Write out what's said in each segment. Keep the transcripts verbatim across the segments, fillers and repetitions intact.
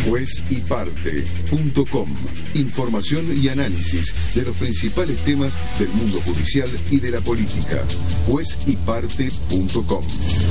juez y parte punto com. Información y análisis de los principales temas del mundo judicial y de la política. juez y parte punto com.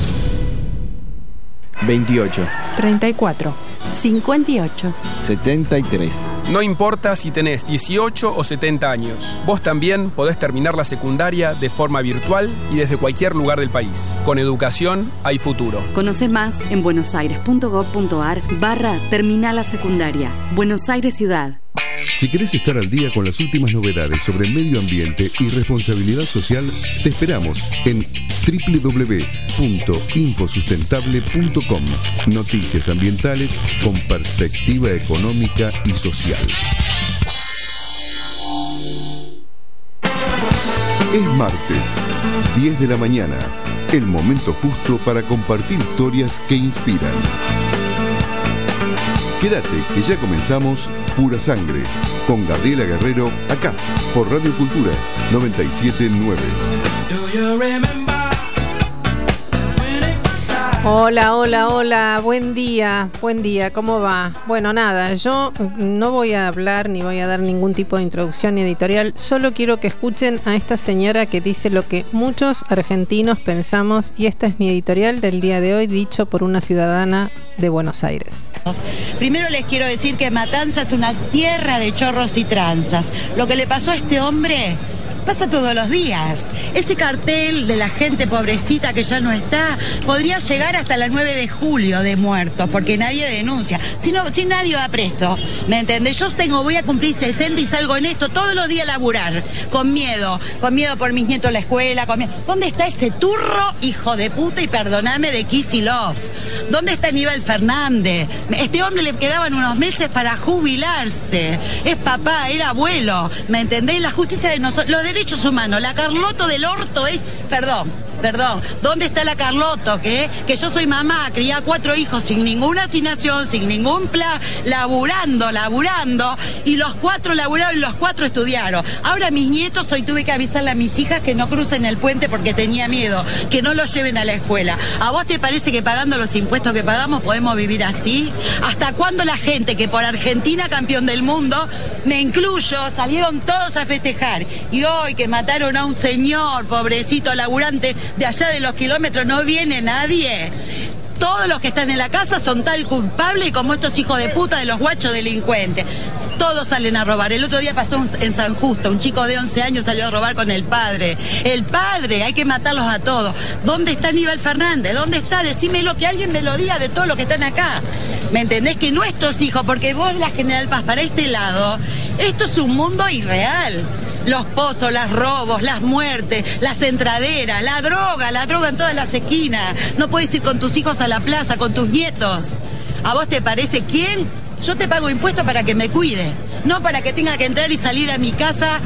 veintiocho, treinta y cuatro, cincuenta y ocho, setenta y tres. No importa si tenés dieciocho o setenta años, vos también podés terminar la secundaria de forma virtual y desde cualquier lugar del país. Con educación hay futuro. Conoce más en buenosaires.gov.ar barra terminal la secundaria. Buenos Aires Ciudad. Si querés estar al día con las últimas novedades sobre medio ambiente y responsabilidad social, te esperamos en doble u doble u doble u punto infosustentable punto com. Noticias ambientales con perspectiva económica y social. Es martes, diez de la mañana, el momento justo para compartir historias que inspiran. Quédate, que ya comenzamos Pura Sangre, con Gabriela Guerrero, acá, por Radio Cultura noventa y siete punto nueve. Hola, hola, hola, buen día, buen día, ¿cómo va? Bueno, nada, yo no voy a hablar ni voy a dar ningún tipo de introducción ni editorial, solo quiero que escuchen a esta señora que dice lo que muchos argentinos pensamos, y esta es mi editorial del día de hoy, dicho por una ciudadana de Buenos Aires. Primero les quiero decir que Matanza es una tierra de chorros y tranzas. Lo que le pasó a este hombre pasa todos los días. Ese cartel de la gente pobrecita que ya no está podría llegar hasta la nueve de julio de muertos, porque nadie denuncia. Si no, si nadie va preso, ¿me entendés? Yo tengo, voy a cumplir sesenta y salgo en esto todos los días a laburar, con miedo, con miedo por mis nietos a la escuela, con miedo. ¿Dónde está ese turro, hijo de puta, y perdoname, de Kicillof? ¿Dónde está Aníbal Fernández? Este hombre le quedaban unos meses para jubilarse. Es papá, era abuelo, ¿me entendés? La justicia de nosotros, los derechos humanos, la Carlotto del orto es, perdón, perdón, ¿dónde está la Carlotto? Que, que yo soy mamá, crié a cuatro hijos sin ninguna asignación, sin ningún plan, laburando, laburando, y los cuatro laburaron y los cuatro estudiaron. Ahora mis nietos, hoy tuve que avisarle a mis hijas que no crucen el puente porque tenía miedo, que no los lleven a la escuela. ¿A vos te parece que pagando los impuestos que pagamos podemos vivir así? ¿Hasta cuándo la gente que por Argentina campeón del mundo, me incluyo, salieron todos a festejar? Y hoy que mataron a un señor, pobrecito laburante, de allá de los kilómetros, no viene nadie. Todos los que están en la casa son tal culpables como estos hijos de puta de los guachos delincuentes. Todos salen a robar. El otro día pasó un, en San Justo, un chico de once años salió a robar con el padre. El padre, hay que matarlos a todos. ¿Dónde está Aníbal Fernández? ¿Dónde está? Decímelo, que alguien me lo diga de todos los que están acá. ¿Me entendés? Que nuestros hijos, porque vos, la General Paz, para este lado, esto es un mundo irreal. Los pozos, los robos, las muertes, las entraderas, la droga, la droga en todas las esquinas. No puedes ir con tus hijos a la plaza, con tus nietos. ¿A vos te parece quién? Yo te pago impuestos para que me cuide, no para que tenga que entrar y salir a mi casa.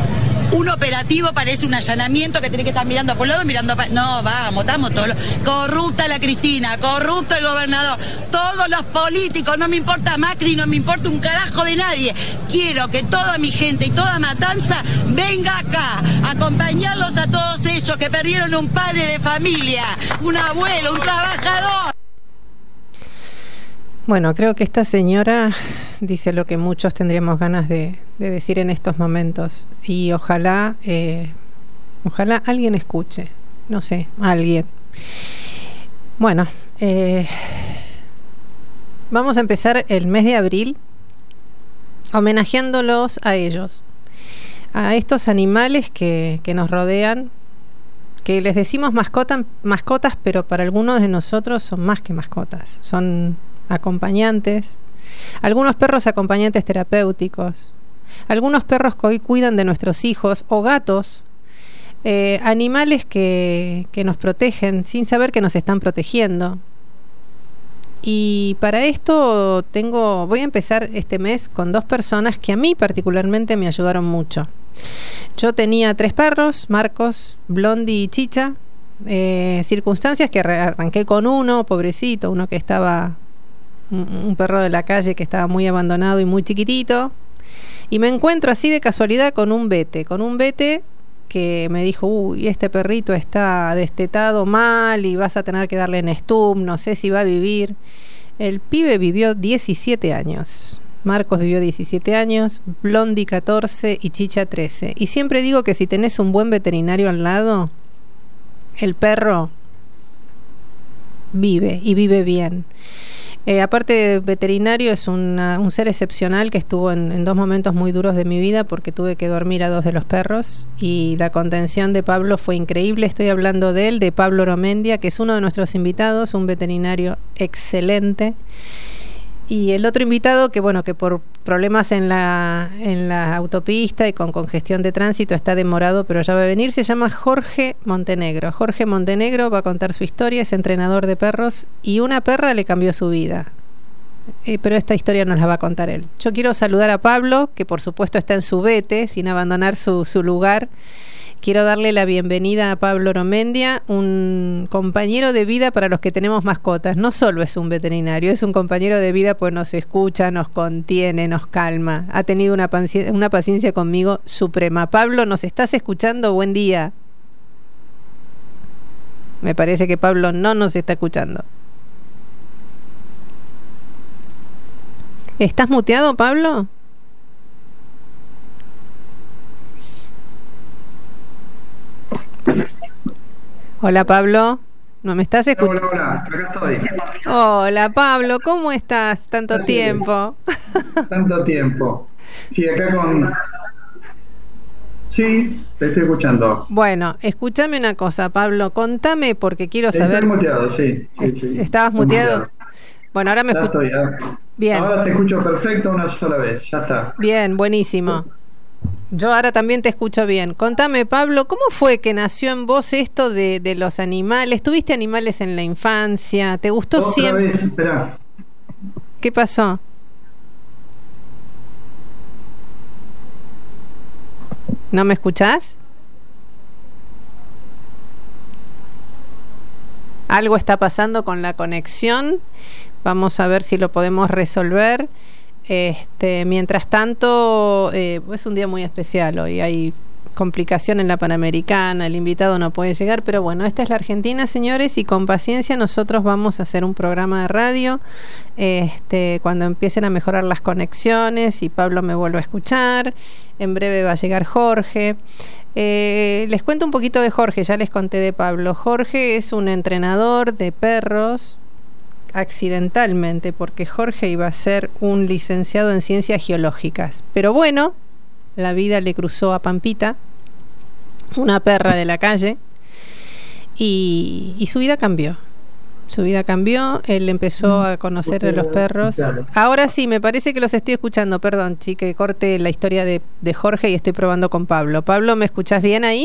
Un operativo parece un allanamiento que tiene que estar mirando por un lado, mirando para... No, vamos, estamos todos... Corrupta la Cristina, corrupto el gobernador, todos los políticos, no me importa Macri, no me importa un carajo de nadie. Quiero que toda mi gente y toda Matanza venga acá, a acompañarlos a todos ellos que perdieron un padre de familia, un abuelo, un trabajador. Bueno, creo que esta señora dice lo que muchos tendríamos ganas de, de decir en estos momentos, y ojalá eh, ojalá alguien escuche, no sé, alguien. Bueno, eh, vamos a empezar el mes de abril homenajeándolos a ellos, a estos animales que, que nos rodean, que les decimos mascota, mascotas, pero para algunos de nosotros son más que mascotas, son acompañantes, algunos perros acompañantes terapéuticos, algunos perros que hoy cuidan de nuestros hijos, o gatos, eh, animales que, que nos protegen sin saber que nos están protegiendo. Y para esto tengo, voy a empezar este mes con dos personas que a mí particularmente me ayudaron mucho. Yo tenía tres perros, Marcos, Blondie y Chicha, eh, circunstancias que arranqué con uno, pobrecito, uno que estaba, un perro de la calle que estaba muy abandonado y muy chiquitito, y me encuentro así de casualidad con un vete, con un vete que me dijo, uy, este perrito está destetado mal y vas a tener que darle Nestum, no sé si va a vivir. El pibe vivió diecisiete años. Marcos vivió diecisiete años, Blondi catorce y Chicha trece. Y siempre digo que si tenés un buen veterinario al lado, el perro vive y vive bien. Eh, aparte de veterinario, es una, un ser excepcional que estuvo en, en dos momentos muy duros de mi vida porque tuve que dormir a dos de los perros y la contención de Pablo fue increíble. Estoy hablando de él, de Pablo Oromendia, que es uno de nuestros invitados, un veterinario excelente. Y el otro invitado, que bueno, que por problemas en la, en la autopista y con congestión de tránsito está demorado, pero ya va a venir, se llama Jorge Montenegro. Jorge Montenegro va a contar su historia, es entrenador de perros y una perra le cambió su vida. Eh, pero esta historia nos la va a contar él. Yo quiero saludar a Pablo, que por supuesto está en su vete, sin abandonar su, su lugar. Quiero darle la bienvenida a Pablo Oromendia, un compañero de vida para los que tenemos mascotas. No solo es un veterinario, es un compañero de vida, pues nos escucha, nos contiene, nos calma. Ha tenido una, paci- una paciencia conmigo suprema. Pablo, ¿nos estás escuchando? Buen día. Me parece que Pablo no nos está escuchando. ¿Estás muteado, Pablo? Hola, Pablo, ¿no me estás escuchando? Hola, hola, acá estoy. Hola, Pablo, ¿cómo estás? Tanto Así tiempo. Es. Tanto tiempo. Sí, acá con... Sí, te estoy escuchando. Bueno, escúchame una cosa, Pablo, contame porque quiero saber... Estoy muteado, sí. sí, sí. ¿Estabas muteado? muteado? Bueno, ahora me escucho. Bien. Ahora te escucho perfecto una sola vez, ya está. Bien, buenísimo. Yo ahora también te escucho bien. Contame, Pablo, ¿cómo fue que nació en vos esto de, de los animales? ¿Tuviste animales en la infancia? ¿Te gustó Otra siempre? Vez, espera. ¿Qué pasó? ¿No me escuchás? Algo está pasando con la conexión. Vamos a ver si lo podemos resolver. Este, mientras tanto, eh, es un día muy especial hoy. Hay complicación en la Panamericana, el invitado no puede llegar, pero bueno, esta es la Argentina, señores, y con paciencia nosotros vamos a hacer un programa de radio este, cuando empiecen a mejorar las conexiones y Pablo me vuelva a escuchar. En breve va a llegar Jorge. Eh, les cuento un poquito de Jorge, ya les conté de Pablo. Jorge es un entrenador de perros, accidentalmente, porque Jorge iba a ser un licenciado en ciencias geológicas, pero bueno, la vida le cruzó a Pampita, una perra de la calle, y, y su vida cambió. Su vida cambió, él empezó a conocer a los perros. Ahora sí, me parece que los estoy escuchando, perdón, chique, corte la historia de, de Jorge y estoy probando con Pablo. Pablo, ¿me escuchás bien ahí?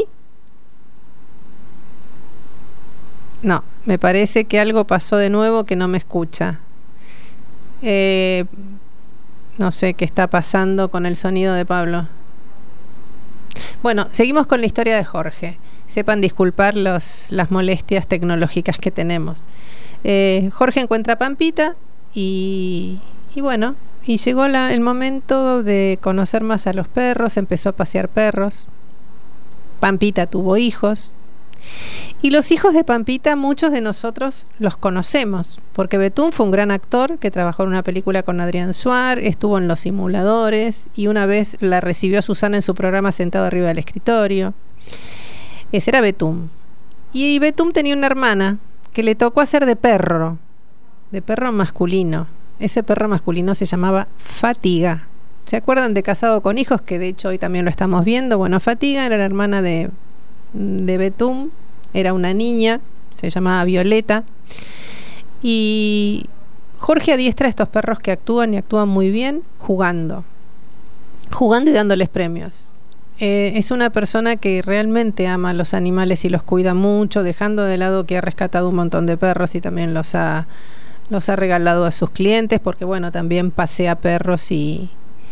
No, me parece que algo pasó de nuevo que no me escucha. Eh, no sé qué está pasando con el sonido de Pablo. Bueno, seguimos con la historia de Jorge. Sepan disculpar los, las molestias tecnológicas que tenemos. Eh, Jorge encuentra a Pampita y, y bueno, y llegó la, el momento de conocer más a los perros, empezó a pasear perros. Pampita tuvo hijos. Y los hijos de Pampita, muchos de nosotros los conocemos, porque Betún fue un gran actor que trabajó en una película con Adrián Suar, estuvo en Los Simuladores y una vez la recibió a Susana en su programa sentado arriba del escritorio. Ese era Betún. Y Betún tenía una hermana que le tocó hacer de perro, de perro masculino. Ese perro masculino se llamaba Fatiga. ¿Se acuerdan de Casado con Hijos? Que de hecho hoy también lo estamos viendo. Bueno, Fatiga era la hermana de... de Betún, era una niña, se llamaba Violeta, y Jorge adiestra a estos perros que actúan y actúan muy bien jugando jugando y dándoles premios. Eh, es una persona que realmente ama a los animales y los cuida mucho, dejando de lado que ha rescatado un montón de perros y también los ha los ha regalado a sus clientes, porque bueno, también pasea perros y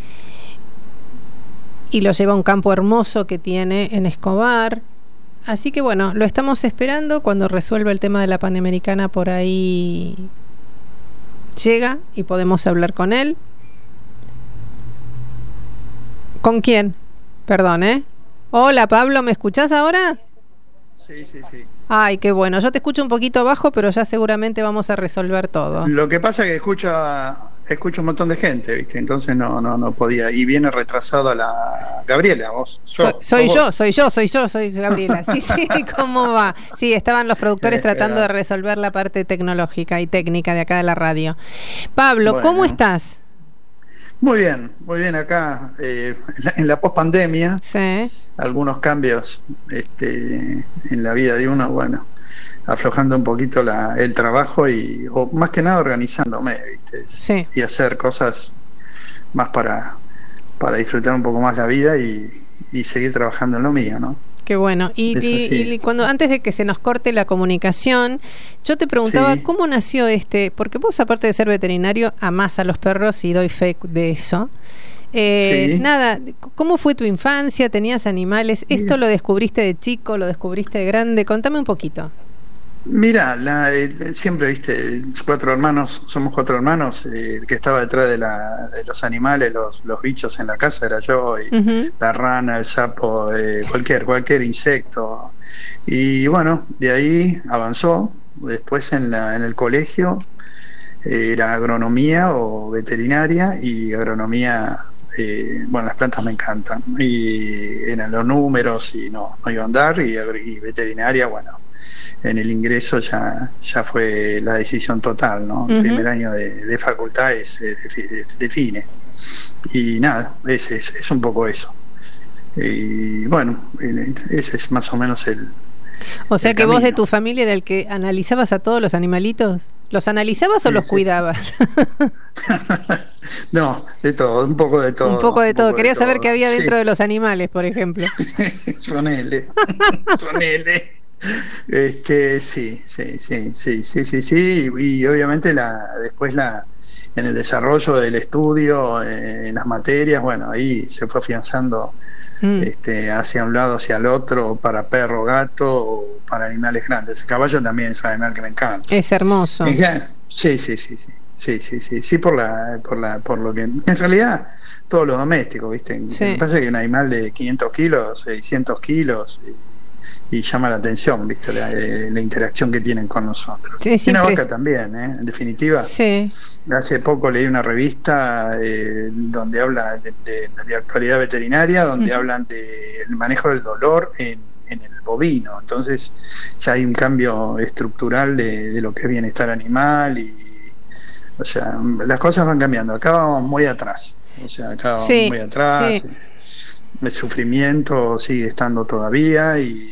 y los lleva a un campo hermoso que tiene en Escobar. Así que bueno, lo estamos esperando. Cuando resuelva el tema de la Panamericana, por ahí llega y podemos hablar con él. ¿Con quién? Perdón, ¿eh? Hola, Pablo, ¿me escuchás ahora? Sí, sí, sí. Ay, qué bueno. Yo te escucho un poquito bajo, pero ya seguramente vamos a resolver todo. Lo que pasa es que escucho, escucho un montón de gente, ¿viste? Entonces no, no, no podía. Y viene retrasada la Gabriela, vos. Yo, soy soy yo, soy yo, soy yo, soy Gabriela. Sí, sí, ¿cómo va? Sí, estaban los productores tratando de resolver la parte tecnológica y técnica de acá de la radio. Pablo, bueno, ¿cómo estás? Muy bien, muy bien acá, eh, en la pospandemia. Sí. Algunos cambios este, en la vida de uno, bueno, aflojando un poquito la, el trabajo y, o más que nada organizándome, ¿viste? Sí. Y hacer cosas más para, para disfrutar un poco más la vida y, y seguir trabajando en lo mío, ¿no? Qué bueno. Y, y, y cuando antes de que se nos corte la comunicación, yo te preguntaba sí. ¿Cómo nació este? Porque vos, aparte de ser veterinario, amás a los perros y doy fe de eso. Eh, sí. Nada, ¿cómo fue tu infancia? ¿Tenías animales? ¿Esto sí. lo descubriste de chico? ¿Lo descubriste de grande? Contame un poquito. Mira, la, eh, siempre, viste, cuatro hermanos, somos cuatro hermanos, eh, el que estaba detrás de, la, de los animales, los, los bichos en la casa era yo, y uh-huh. la rana, el sapo, eh, cualquier, cualquier insecto. Y bueno, de ahí avanzó, después en, la, en el colegio eh, era agronomía o veterinaria, y agronomía, eh, bueno, las plantas me encantan, y eran los números y no, no iba a andar, y, y veterinaria, bueno. En el ingreso ya ya fue la decisión total, ¿no? El uh-huh. primer año de, de facultad es, es, define. Y nada, es, es, es un poco eso. Y bueno, ese es más o menos el... O sea el que camino. Vos de tu familia era el que analizabas a todos los animalitos. ¿Los analizabas sí, o los sí. cuidabas? No, de todo, un poco de todo. Un poco de todo. Poco Quería de saber todo. qué había dentro sí. de los animales, por ejemplo. Ponele, ponele. Este, sí, sí, sí, sí, sí, sí, sí, y, y obviamente la, después la, en el desarrollo del estudio, eh, en las materias, bueno, ahí se fue afianzando mm. este, hacia un lado, hacia el otro, para perro, gato, o para animales grandes. El caballo también es un animal que me encanta. Es hermoso. Sí, sí, sí, sí, sí, sí, sí, sí, por la, por la, por lo que, en realidad, todo lo doméstico, ¿viste? Sí. Me parece que un animal de quinientos kilos, seiscientos kilos, y, y llama la atención, ¿viste? La, la interacción que tienen con nosotros. Sí, y una vaca es... también, ¿eh? En definitiva. Sí. Hace poco leí una revista eh, donde habla de, de, de actualidad veterinaria, donde uh-huh. hablan del manejo del dolor en, en el bovino. Entonces ya hay un cambio estructural de, de lo que es bienestar animal y, o sea, las cosas van cambiando. Acá vamos muy atrás. O sea, acá vamos sí, muy atrás. Sí. El sufrimiento sigue estando todavía y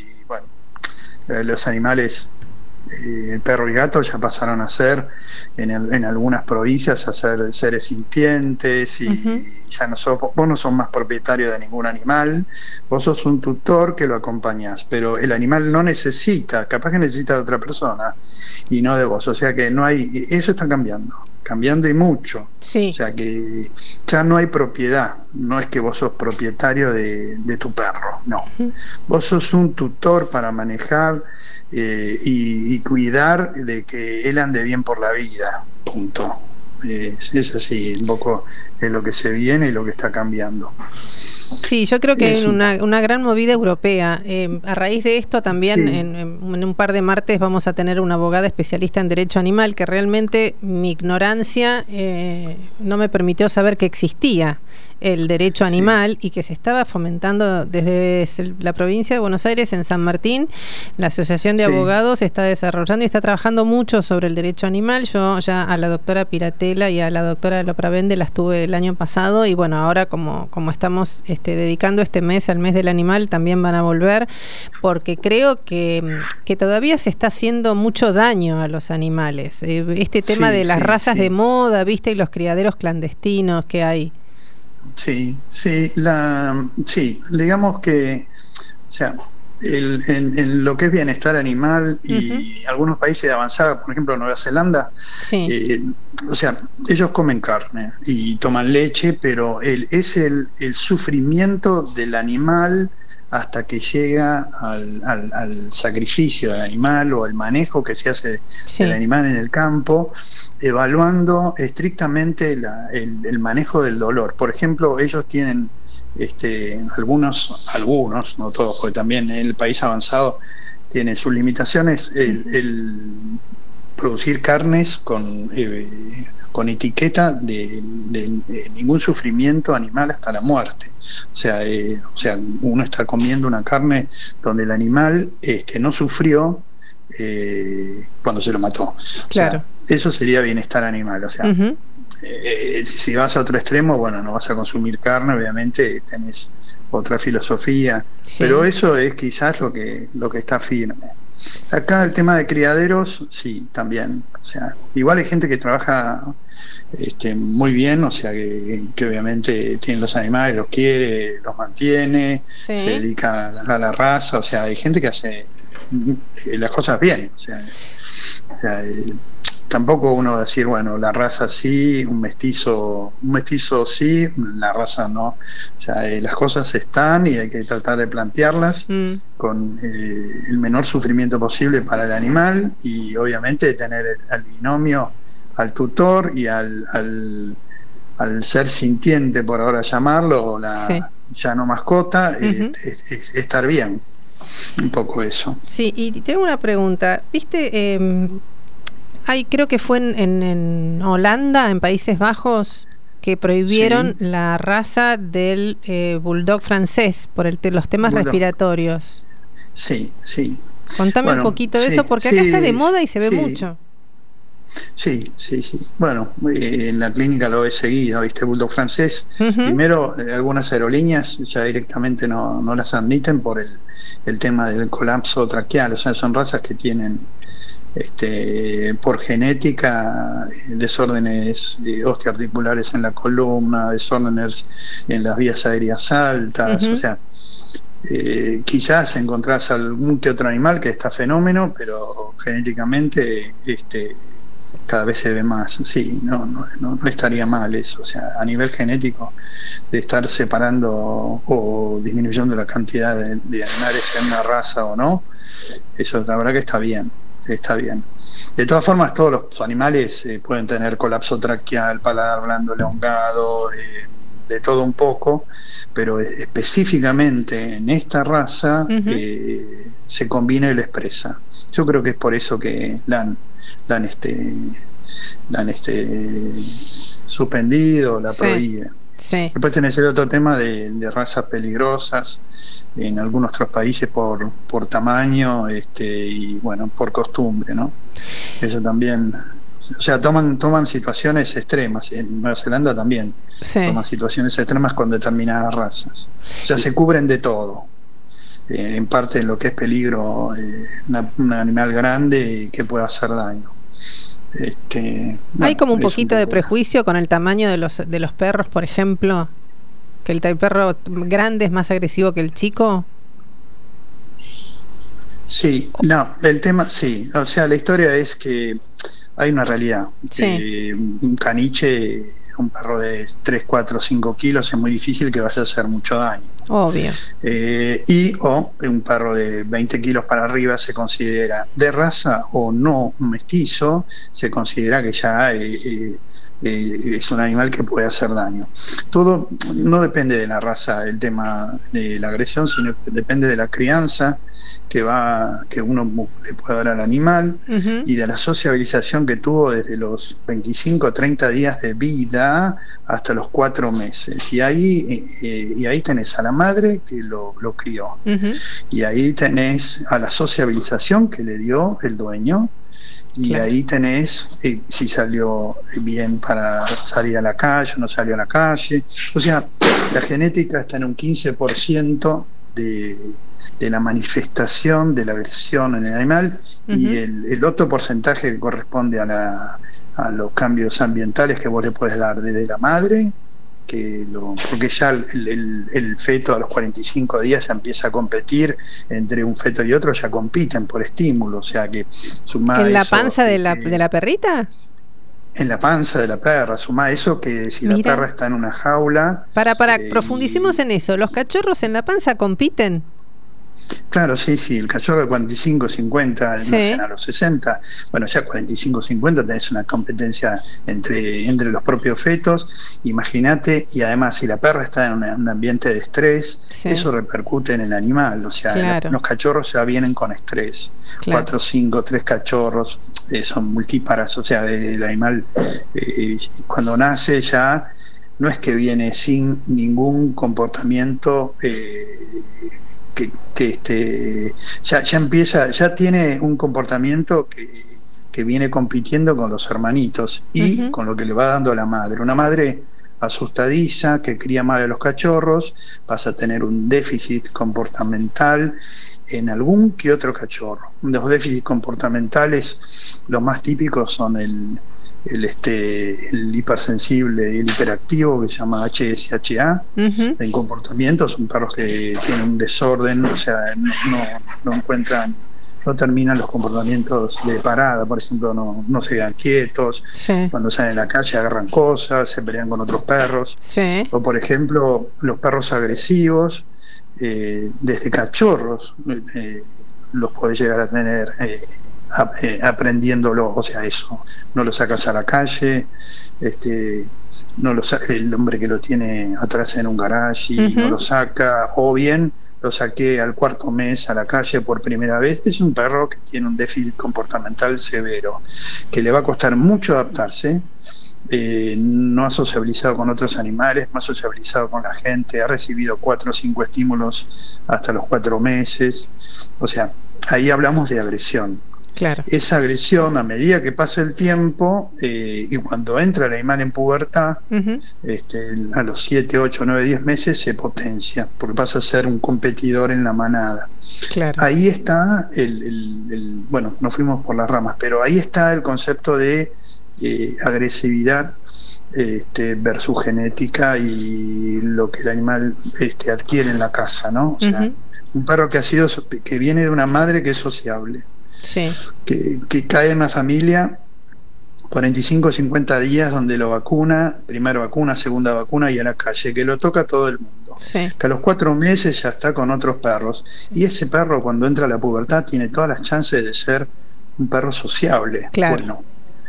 los animales, eh, el perro y gato ya pasaron a ser en, el, en algunas provincias a ser seres sintientes y uh-huh. ya no sos, vos no sos más propietario de ningún animal, vos sos un tutor que lo acompañás, pero el animal no necesita, capaz que necesita de otra persona y no de vos, o sea que no hay, eso está cambiando cambiando y mucho, sí. O sea que ya no hay propiedad, no es que vos sos propietario de, de tu perro, no, uh-huh. vos sos un tutor para manejar eh, y, y cuidar de que él ande bien por la vida, punto. Eh, es así, un poco es lo que se viene y lo que está cambiando. Sí, yo creo que hay una, una gran movida europea. Eh, a raíz de esto también sí. en, en un par de martes vamos a tener una abogada especialista en derecho animal que realmente mi ignorancia eh, no me permitió saber que existía el derecho animal sí. y que se estaba fomentando desde la provincia de Buenos Aires en San Martín. La Asociación de sí. Abogados está desarrollando y está trabajando mucho sobre el derecho animal. Yo ya a la doctora Piratela y a la doctora Lopravende las tuve el año pasado y bueno, ahora como, como estamos este, dedicando este mes al mes del animal, también van a volver porque creo que, que todavía se está haciendo mucho daño a los animales. Este tema sí, de las sí, razas sí. de moda, ¿viste? Y los criaderos clandestinos que hay. Sí, sí, la, sí, digamos que, o sea, el, en, en lo que es bienestar animal y uh-huh. algunos países de avanzada, por ejemplo Nueva Zelanda, sí. eh, o sea, ellos comen carne y toman leche, pero el, es el, el sufrimiento del animal hasta que llega al, al, al sacrificio del animal o al manejo que se hace sí. del animal en el campo, evaluando estrictamente la, el, el manejo del dolor. Por ejemplo, ellos tienen este, algunos, algunos, no todos, porque también en el país avanzado tiene sus limitaciones el, el producir carnes con eh, con etiqueta de, de, de ningún sufrimiento animal hasta la muerte. O sea, eh, o sea, uno está comiendo una carne donde el animal este, no sufrió eh, cuando se lo mató. Claro. O sea, eso sería bienestar animal. O sea, uh-huh. eh, si vas a otro extremo, bueno, no vas a consumir carne, obviamente tenés otra filosofía, sí. Pero eso es quizás lo que lo que está firme. Acá el tema de criaderos, sí, también. O sea, igual hay gente que trabaja este, muy bien, o sea, que, que obviamente tiene los animales, los quiere, los mantiene, sí. Se dedica a la, a la raza, o sea, hay gente que hace las cosas bien. O sea, o sea eh, tampoco uno va a decir, bueno, la raza sí, un mestizo, un mestizo sí, la raza no. O sea, eh, las cosas están y hay que tratar de plantearlas mm. con eh, el menor sufrimiento posible para el animal y obviamente tener el, al binomio, al tutor y al, al, al ser sintiente, por ahora llamarlo, la sí. ya no mascota, uh-huh. eh, es, es, estar bien. Un poco eso. Sí, y tengo una pregunta. ¿Viste? Eh, hay, creo que fue en, en, en Holanda, en Países Bajos, que prohibieron sí. la raza del eh, bulldog francés por el te, los temas bulldog. respiratorios. Sí, sí. Contame bueno, un poquito de sí, eso, porque acá sí, está de moda y se ve sí. mucho. Sí, sí, sí. Bueno, eh, en la clínica lo he seguido, ¿viste? Bulldog francés. Uh-huh. Primero, eh, algunas aerolíneas ya directamente no, no las admiten por el, el tema del colapso traqueal. O sea, son razas que tienen este, por genética eh, desórdenes eh, osteoarticulares en la columna, desórdenes en las vías aéreas altas. Uh-huh. O sea, eh, quizás encontrás algún que otro animal que está fenómeno, pero genéticamente este cada vez se ve más, sí, no, no, no, no estaría mal eso, o sea, a nivel genético, de estar separando o disminuyendo la cantidad de, de animales en una raza o no, eso la verdad que está bien, está bien. De todas formas, todos los animales eh, pueden tener colapso traqueal, paladar blando elongado, eh, de todo un poco, pero específicamente en esta raza uh-huh. eh, se combina y lo expresa. Yo creo que es por eso que la han, la han, este, la han este, suspendido, la sí. prohíben. Sí. Después tenés el otro tema de, de razas peligrosas en algunos otros países por, por tamaño este, y bueno, por costumbre, ¿no? Eso también. O sea, toman toman situaciones extremas. En Nueva Zelanda también sí. toman situaciones extremas con determinadas razas. O sea, se cubren de todo. Eh, en parte en lo que es peligro, eh, una, un animal grande que pueda hacer daño. Este, bueno, hay como un poquito un poco de prejuicio con el tamaño de los de los perros, por ejemplo, que el perro grande es más agresivo que el chico. Sí, no, el tema, sí. O sea, la historia es que hay una realidad. Sí. Eh, un caniche, un perro de tres, cuatro, cinco kilos, es muy difícil que vaya a hacer mucho daño. Obvio. Eh, y o un perro de veinte kilos para arriba se considera de raza o no mestizo, se considera que ya eh, eh, eh, es un animal que puede hacer daño. Todo no depende de la raza, el tema de la agresión, sino que depende de la crianza que va que uno le puede dar al animal uh-huh. y de la sociabilización que tuvo desde los veinticinco o treinta días de vida hasta los cuatro meses. Y ahí eh, y ahí tenés a la madre que lo, lo crió. Uh-huh. Y ahí tenés a la sociabilización que le dio el dueño. Y claro. ahí tenés eh, si salió bien para salir a la calle o no salió a la calle. O sea, la genética está en un quince por ciento de, de la manifestación de la agresión en el animal uh-huh. y el, el otro porcentaje que corresponde a, la, a los cambios ambientales que vos le podés dar desde la madre, que lo, porque ya el, el, el feto a los cuarenta y cinco días ya empieza a competir entre un feto y otro, ya compiten por estímulo, o sea que sumá ¿en la eso, panza de la, eh, de la perrita? En la panza de la perra, sumá eso que si Mira. la perra está en una jaula... Para, para, eh, profundicemos en eso, ¿los cachorros en la panza compiten? Claro, sí, sí, el cachorro de cuarenta y cinco, cincuenta, Sí. no sé, a los sesenta, bueno, ya cuarenta y cinco, cincuenta tenés una competencia entre, entre los propios fetos, imagínate, y además si la perra está en una- un ambiente de estrés, Sí. eso repercute en el animal, o sea, Claro. la- los cachorros ya vienen con estrés, Claro. cuatro, cinco, tres cachorros, eh, son multíparas, o sea, el animal eh, cuando nace ya no es que viene sin ningún comportamiento eh, que, que este, ya, ya empieza, ya tiene un comportamiento que, que viene compitiendo con los hermanitos y Ujú. con lo que le va dando la madre. Una madre asustadiza, que cría mal a los cachorros, pasa a tener un déficit comportamental en algún que otro cachorro. Los déficits comportamentales, los más típicos son el, el, este, el hipersensible y el hiperactivo, que se llama H S H A. Ujú. En comportamiento son perros que tienen un desorden, o sea, no, no, no encuentran, no terminan los comportamientos de parada, por ejemplo, no, no se quedan quietos, Sí. cuando salen a la calle agarran cosas, se pelean con otros perros, Sí. o por ejemplo, los perros agresivos, eh, desde cachorros, eh, los podés llegar a tener eh, ap- eh, aprendiéndolo, o sea, eso, no lo sacas a la calle, este, no lo sa- el hombre que lo tiene atrás en un garage y Ujú. no lo saca, o bien lo saqué al cuarto mes a la calle por primera vez. Es un perro que tiene un déficit comportamental severo, que le va a costar mucho adaptarse. Eh, no ha sociabilizado con otros animales, no ha sociabilizado con la gente, ha recibido cuatro o cinco estímulos hasta los cuatro meses. O sea, ahí hablamos de agresión. Claro. Esa agresión, a medida que pasa el tiempo eh, y cuando entra el animal en pubertad, Ujú. este, a los siete, ocho, nueve, diez meses se potencia, porque pasa a ser un competidor en la manada. Claro. Ahí está el, el- el- bueno, nos fuimos por las ramas, pero ahí está el concepto de eh, agresividad este, versus genética y lo que el animal este, adquiere en la casa, ¿no? O sea, Ujú. un perro que ha sido, que viene de una madre que es sociable, Sí. que, que cae en una familia cuarenta y cinco, cincuenta días donde lo vacuna, primera vacuna, segunda vacuna y a la calle, que lo toca todo el mundo. Sí. Que a los cuatro meses ya está con otros perros. Y ese perro cuando entra a la pubertad tiene todas las chances de ser un perro sociable. Claro. Bueno,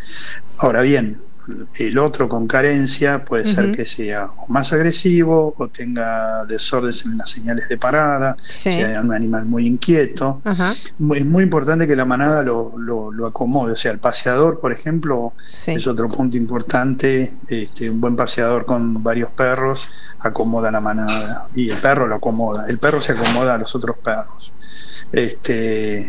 ahora bien, el otro con carencia puede ser Ujú. que sea o más agresivo o tenga desórdenes en las señales de parada, Sí. sea un animal muy inquieto. Ajá. Muy- Es muy importante que la manada lo, lo, lo acomode, o sea, el paseador, por ejemplo, Sí. es otro punto importante. Este, un buen paseador con varios perros acomoda la manada y el perro lo acomoda, el perro se acomoda a los otros perros. Este,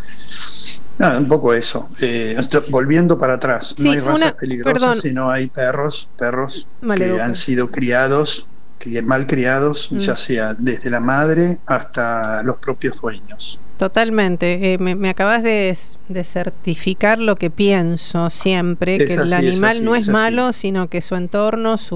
nada, un poco eso. Eh, esto- volviendo para atrás, Sí, no hay razas una- peligrosas, perdón. sino hay perros, perros que Maleducados. han sido criados, cri- mal criados, Mm. ya sea desde la madre hasta los propios dueños. Totalmente. Eh, me, me acabas de, de certificar lo que pienso siempre, Es que así, el es animal así, no es, es así. malo, sino que su entorno, su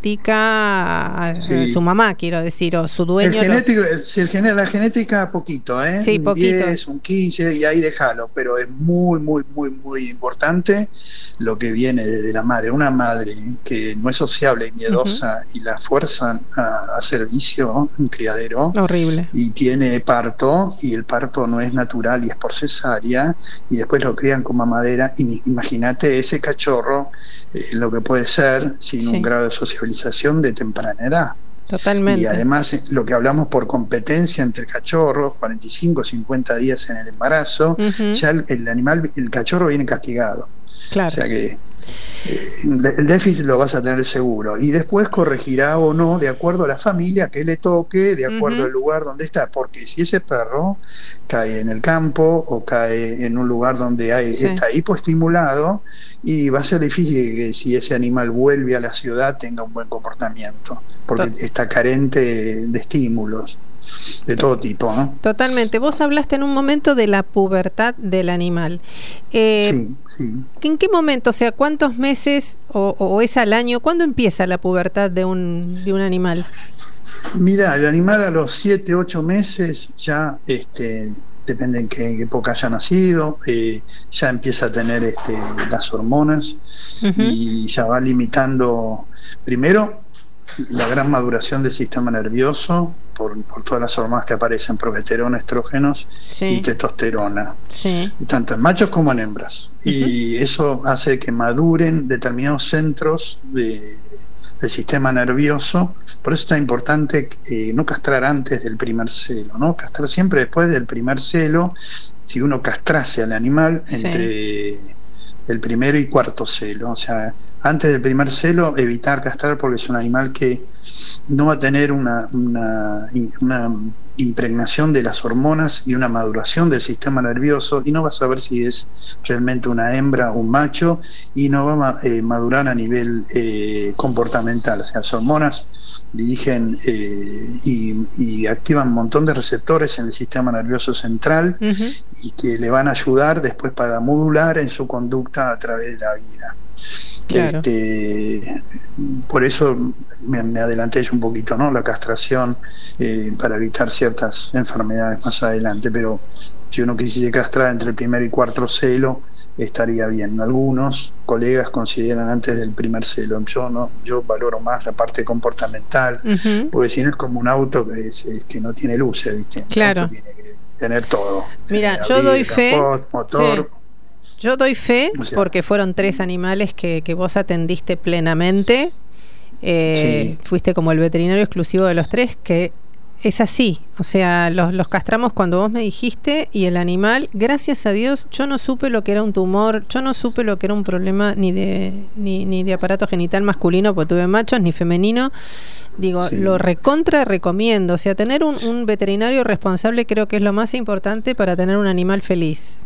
genética, Sí. eh, su mamá, quiero decir, o su El dueño. los- genético, el- si el gene- la genética poquito, ¿eh? Sí, un poquito. diez, un quince y ahí déjalo, pero es muy, muy, muy, muy importante lo que viene de, la madre. Una madre que no es sociable y miedosa y la fuerzan a, a servicio, un criadero, Horrible. y tiene parto y el parto no es natural y es por cesárea y después lo crían con mamadera. Y imagínate ese cachorro eh, lo que puede ser sin Sí. un grado de socialización de temprana edad. Totalmente. Y además eh, lo que hablamos por competencia entre cachorros, cuarenta y cinco, cincuenta días en el embarazo, Ujú. ya el, el animal, el cachorro viene castigado. Claro. O sea que eh, el déficit lo vas a tener seguro. Y después corregirá o no de acuerdo a la familia que le toque, de acuerdo Ujú. al lugar donde está. Porque si ese perro cae en el campo o cae en un lugar donde hay, Sí. está hipoestimulado, y va a ser difícil que si ese animal vuelve a la ciudad tenga un buen comportamiento, porque Tot- está carente de estímulos de todo tipo, ¿no? Totalmente. Vos hablaste en un momento de la pubertad del animal. Eh, Sí, sí. ¿En qué momento, o sea, cuántos meses o, o es al año, cuándo empieza la pubertad de un, de un animal? Mira, el animal a los siete, ocho meses ya, este, depende en qué época haya nacido, eh, ya empieza a tener este, las hormonas Ujú. y ya va limitando, primero, la gran maduración del sistema nervioso por, por todas las hormonas que aparecen, progesterona, estrógenos sí. y testosterona, sí. tanto en machos como en hembras. Uh-huh. Y eso hace que maduren determinados centros de, del sistema nervioso. Por eso es tan importante eh, no castrar antes del primer celo, ¿no? Castrar siempre después del primer celo. Si uno castrase al animal sí. entre el primero y cuarto celo, o sea, antes del primer celo evitar castrar, porque es un animal que no va a tener una, una, una impregnación de las hormonas y una maduración del sistema nervioso, y no va a saber si es realmente una hembra o un macho, y no va a eh, madurar a nivel eh, comportamental. O sea, las hormonas dirigen eh, y, y activan un montón de receptores en el sistema nervioso central uh-huh. y que le van a ayudar después para modular en su conducta a través de la vida. Claro. Este, por eso me, me adelanté yo un poquito, ¿no? La castración eh, para evitar ciertas enfermedades más adelante, pero si uno quisiese castrar entre el primer y cuarto celo estaría bien. Algunos colegas consideran antes del primer celo. Yo no, yo valoro más la parte comportamental, uh-huh. porque si no es como un auto que, es, es que no tiene luces, ¿viste? Claro. El auto tiene que tener todo. Mira, tener yo abrigo, doy fe. Capot, motor. Sí. Yo doy fe o sea, porque fueron tres animales que, que vos atendiste plenamente. Eh, sí. Fuiste como el veterinario exclusivo de los tres, que es así. O sea, los, los castramos cuando vos me dijiste, y el animal, gracias a Dios, yo no supe lo que era un tumor, yo no supe lo que era un problema ni de ni, ni de aparato genital masculino, porque tuve machos, ni femenino. Digo, sí. Lo recontra recomiendo. O sea, tener un, un veterinario responsable creo que es lo más importante para tener un animal feliz.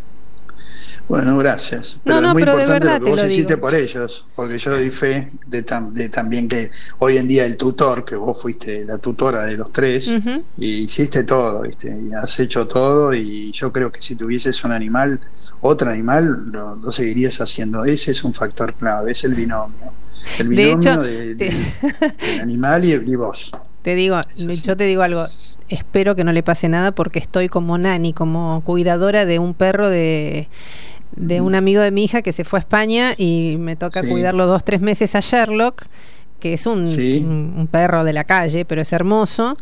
Bueno, gracias. Pero no, no, es muy pero importante de verdad lo que te vos lo hiciste digo. por ellos, porque yo doy fe de, tam, de también que hoy en día el tutor, que vos fuiste la tutora de los tres, uh-huh. y hiciste todo, ¿viste? Y has hecho todo, y yo creo que si tuvieses un animal, otro animal, lo, lo seguirías haciendo. Ese es un factor clave, es el binomio. El binomio de hecho, de, te... de, del animal y, y vos. Te digo, yo te digo algo. Espero que no le pase nada, porque estoy como nani, como cuidadora de un perro de... de un amigo de mi hija que se fue a España, y me toca sí. cuidarlo dos, tres meses a Sherlock, que es un, sí. un, un perro de la calle, pero es hermoso.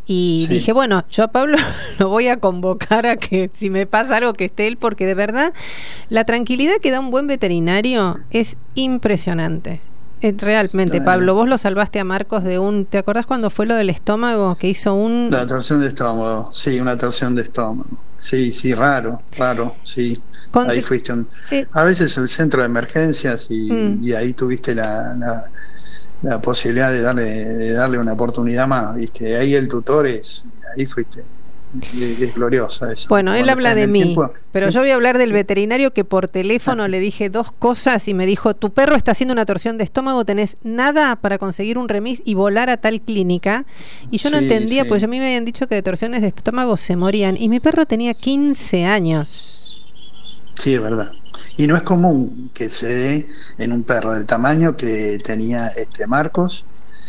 Y sí. dije, bueno, yo a Pablo lo voy a convocar a que si me pasa algo que esté él, porque de verdad la tranquilidad que da un buen veterinario es impresionante. Es realmente, claro. Pablo, vos lo salvaste a Marcos de un... ¿Te acordás cuando fue lo del estómago? Que hizo un... La torsión de estómago, sí, una torsión de estómago. Sí, sí, raro, raro, sí. Con ahí fuiste un... Eh, a veces el centro de emergencias y, mm. y ahí tuviste la, la, la posibilidad de darle de darle una oportunidad más, ¿viste? Ahí el tutor es... Ahí fuiste... Es, es glorioso eso. Bueno, cuando él habla de mí, tiempo, pero yo voy a hablar del veterinario que por teléfono le dije dos cosas y me dijo: tu perro está haciendo una torsión de estómago, tenés nada para conseguir un remis y volar a tal clínica. Y yo sí, no entendía, sí. pues a mí me habían dicho que de torsiones de estómago se morían, y mi perro tenía quince años. Sí, es verdad. Y no es común que se dé en un perro del tamaño que tenía este Marcos,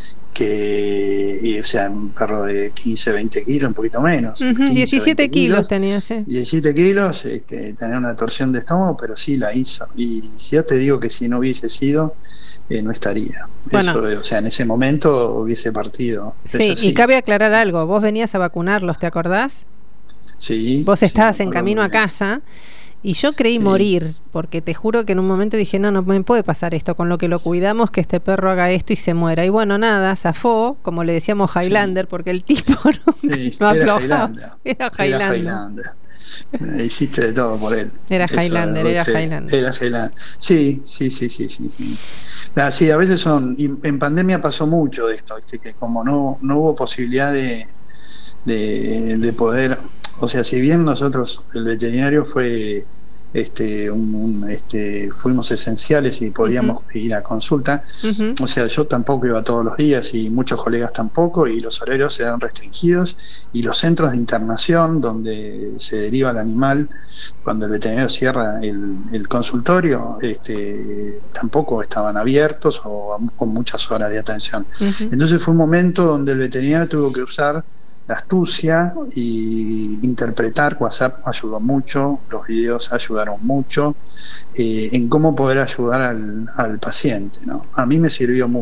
que, y, o sea, un perro de quince, veinte kilos, un poquito menos. Uh-huh, quince, diecisiete kilos, kilos tenía, sí. diecisiete kilos, este, tener una torsión de estómago, pero sí la hizo. Y si yo te digo que si no hubiese sido, eh, no estaría. Bueno. Eso, o sea, en ese momento hubiese partido. Sí, sí, y cabe aclarar algo. Vos venías a vacunarlos, ¿te acordás? Sí. Vos estabas sí, en camino a casa. Y yo creí sí. morir, porque te juro que en un momento dije, no, no me puede pasar esto, con lo que lo cuidamos, que este perro haga esto y se muera. Y bueno, nada, zafó, como le decíamos Highlander, sí. porque el tipo no, sí, no era aflojaba. Highlander. Era Highlander. Era Highlander. Hiciste de todo por él. Era Eso, Highlander, era fue, Highlander. Era Highlander. Sí, sí, sí, sí, sí. sí. La, sí, a veces son, y en pandemia pasó mucho de esto, ¿viste? Que como no, no hubo posibilidad de, de, de poder... O sea, si bien nosotros, el veterinario fue este, un, un, este fuimos esenciales y podíamos uh-huh. ir a consulta, uh-huh. o sea, yo tampoco iba todos los días y muchos colegas tampoco, y los horarios se dan restringidos, y los centros de internación donde se deriva el animal cuando el veterinario cierra el, el consultorio, este, tampoco estaban abiertos o con muchas horas de atención. Uh-huh. Entonces fue un momento donde el veterinario tuvo que usar la astucia y interpretar. WhatsApp ayudó mucho, los videos ayudaron mucho eh, en cómo poder ayudar al, al paciente, ¿no? A mí me sirvió mucho.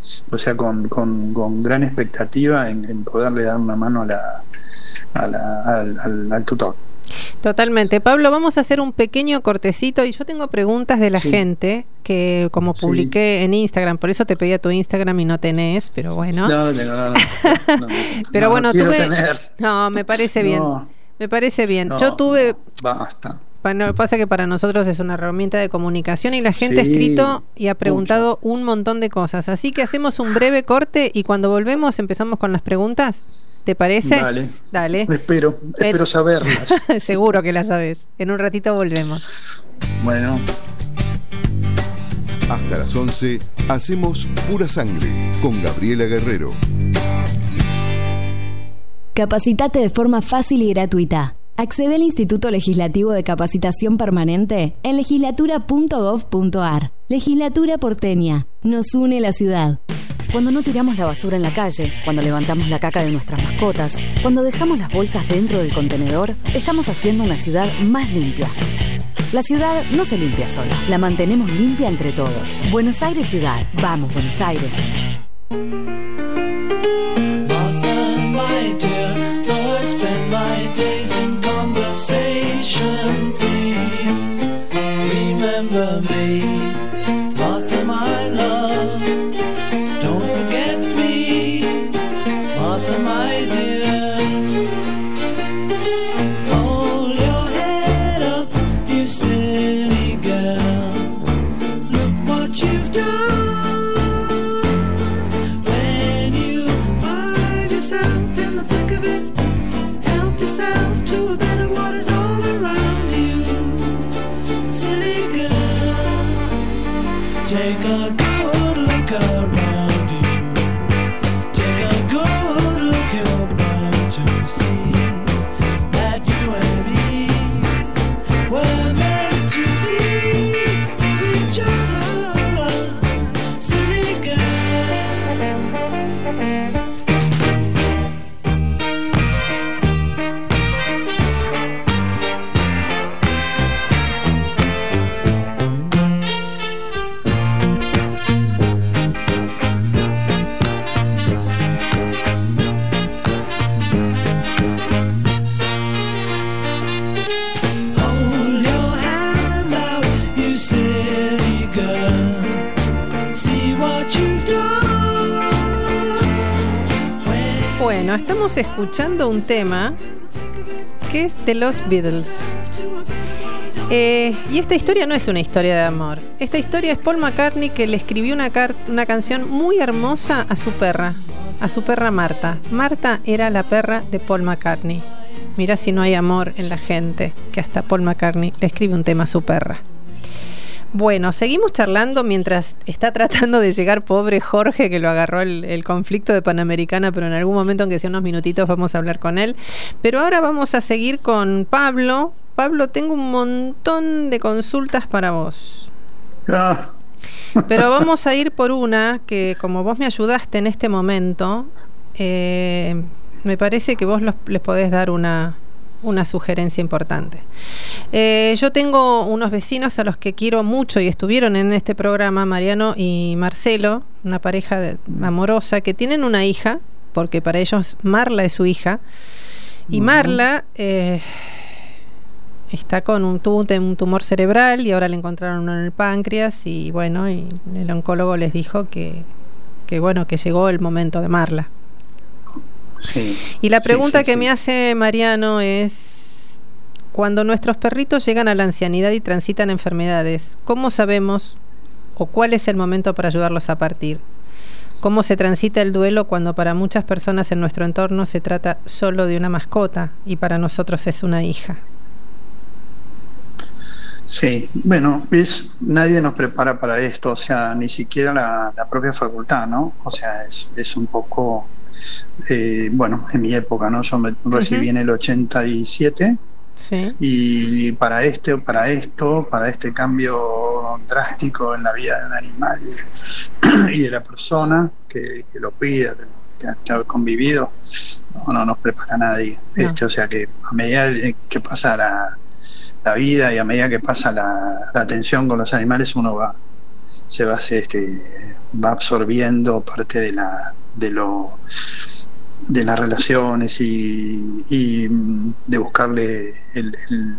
o sea, con, con, con gran expectativa en, en poderle dar una mano a la, a la, al, al, al tutor. Totalmente. Pablo, vamos a hacer un pequeño cortecito y yo tengo preguntas de la sí. gente que como publiqué sí. en Instagram, por eso te pedí a tu Instagram y no tenés, pero bueno. No, no, no, no, no, no pero no, bueno, no tuve tener. No, me parece bien. No, me parece bien. No, yo tuve basta. Bueno, pasa que para nosotros es una herramienta de comunicación y la gente sí, ha escrito y ha preguntado mucho. un montón de cosas. Así que hacemos un breve corte y cuando volvemos empezamos con las preguntas. ¿Te parece? Dale. Dale. Espero, espero saberlas. Seguro que las sabes. En un ratito volvemos. Bueno. Hasta las once hacemos Pura Sangre con Gabriela Guerrero. Capacitate de forma fácil y gratuita. Accede al Instituto Legislativo de Capacitación Permanente en legislatura punto gov punto ar. Legislatura porteña. Nos une la ciudad. Cuando no tiramos la basura en la calle, cuando levantamos la caca de nuestras mascotas, cuando dejamos las bolsas dentro del contenedor, estamos haciendo una ciudad más limpia. La ciudad no se limpia sola, la mantenemos limpia entre todos. Buenos Aires Ciudad. Vamos, Buenos Aires. Take a good look around you. Take a good look, you're bound to see that you and me were meant to be each other, silly girl. Bueno, estamos escuchando un tema que es de los Beatles. Eh, y esta historia no es una historia de amor. Esta historia es Paul McCartney, que le escribió una, car- una canción muy hermosa a su perra, a su perra Marta. Marta era la perra de Paul McCartney. Mirá si no hay amor en la gente, que hasta Paul McCartney le escribe un tema a su perra. Bueno, seguimos charlando mientras está tratando de llegar pobre Jorge, que lo agarró el, el conflicto de Panamericana, pero en algún momento, aunque sea unos minutitos, vamos a hablar con él. Pero ahora vamos a seguir con Pablo. Pablo, tengo un montón de consultas para vos. Ah. Pero vamos a ir por una que, como vos me ayudaste en este momento, eh, me parece que vos los, les podés dar una... una sugerencia importante. Eh, yo tengo unos vecinos a los que quiero mucho y estuvieron en este programa, Mariano y Marcelo, una pareja de, amorosa, que tienen una hija, porque para ellos Marla es su hija, y uh-huh. Marla eh, está con un, tuvo un tumor cerebral y ahora le encontraron uno en el páncreas y bueno, y el oncólogo les dijo que, que bueno, que llegó el momento de Marla. Sí, y la pregunta sí, sí, que sí. me hace Mariano es: cuando nuestros perritos llegan a la ancianidad y transitan enfermedades, ¿cómo sabemos o cuál es el momento para ayudarlos a partir? ¿Cómo se transita el duelo cuando para muchas personas en nuestro entorno se trata solo de una mascota y para nosotros es una hija? Sí, bueno, es, nadie nos prepara para esto, o sea, ni siquiera la, la propia facultad, ¿no? O sea, es, es un poco... Eh, bueno, en mi época, ¿no? Yo me recibí uh-huh. en el ochenta y siete sí. Y para este para esto, para este cambio drástico en la vida de un animal y, y de la persona que, que lo cuida, que ha, que ha convivido, no, no nos prepara nadie. No. Este, o sea que a medida que pasa la, la vida y a medida que pasa la, la atención con los animales, uno va se va este, va absorbiendo parte de la de lo de las relaciones y, y de buscarle el, el,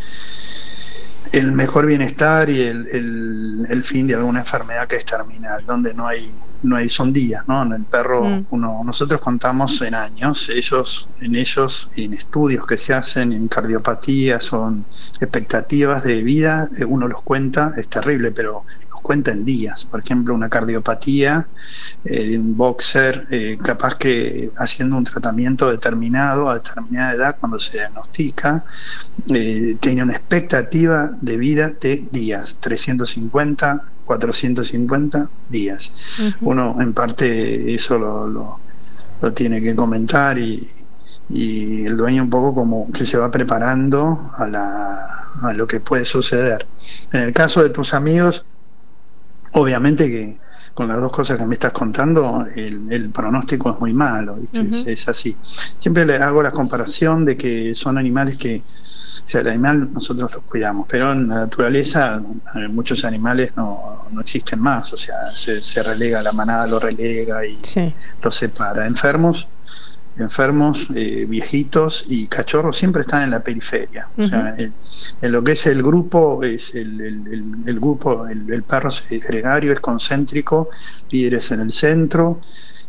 el mejor bienestar y el, el, el fin de alguna enfermedad que es terminal, donde no hay no hay son días, ¿no? En el perro mm. uno nosotros contamos en años, ellos en ellos en estudios que se hacen en cardiopatías o en expectativas de vida, uno los cuenta, es terrible, pero los cuenta en días. Por ejemplo, una cardiopatía eh, de un boxer, eh, capaz que haciendo un tratamiento determinado a determinada edad, cuando se diagnostica, eh, tiene una expectativa de vida de días, trescientos cincuenta, cuatrocientos cincuenta días. Uh-huh. Uno en parte eso lo, lo, lo tiene que comentar y, y el dueño un poco como que se va preparando a, la, a lo que puede suceder. En el caso de tus amigos, obviamente que con las dos cosas que me estás contando, el, el pronóstico es muy malo, ¿viste? Uh-huh. es, es así. Siempre le hago la comparación de que son animales que, o sea, el animal nosotros los cuidamos, pero en la naturaleza muchos animales no, no existen más, o sea, se, se relega, la manada lo relega y sí. lo separa. Enfermos, enfermos, eh, viejitos y cachorros siempre están en la periferia. Uh-huh. O sea, el, en lo que es el grupo, es el, el, el, el grupo, el, el perro gregario es concéntrico, líderes en el centro,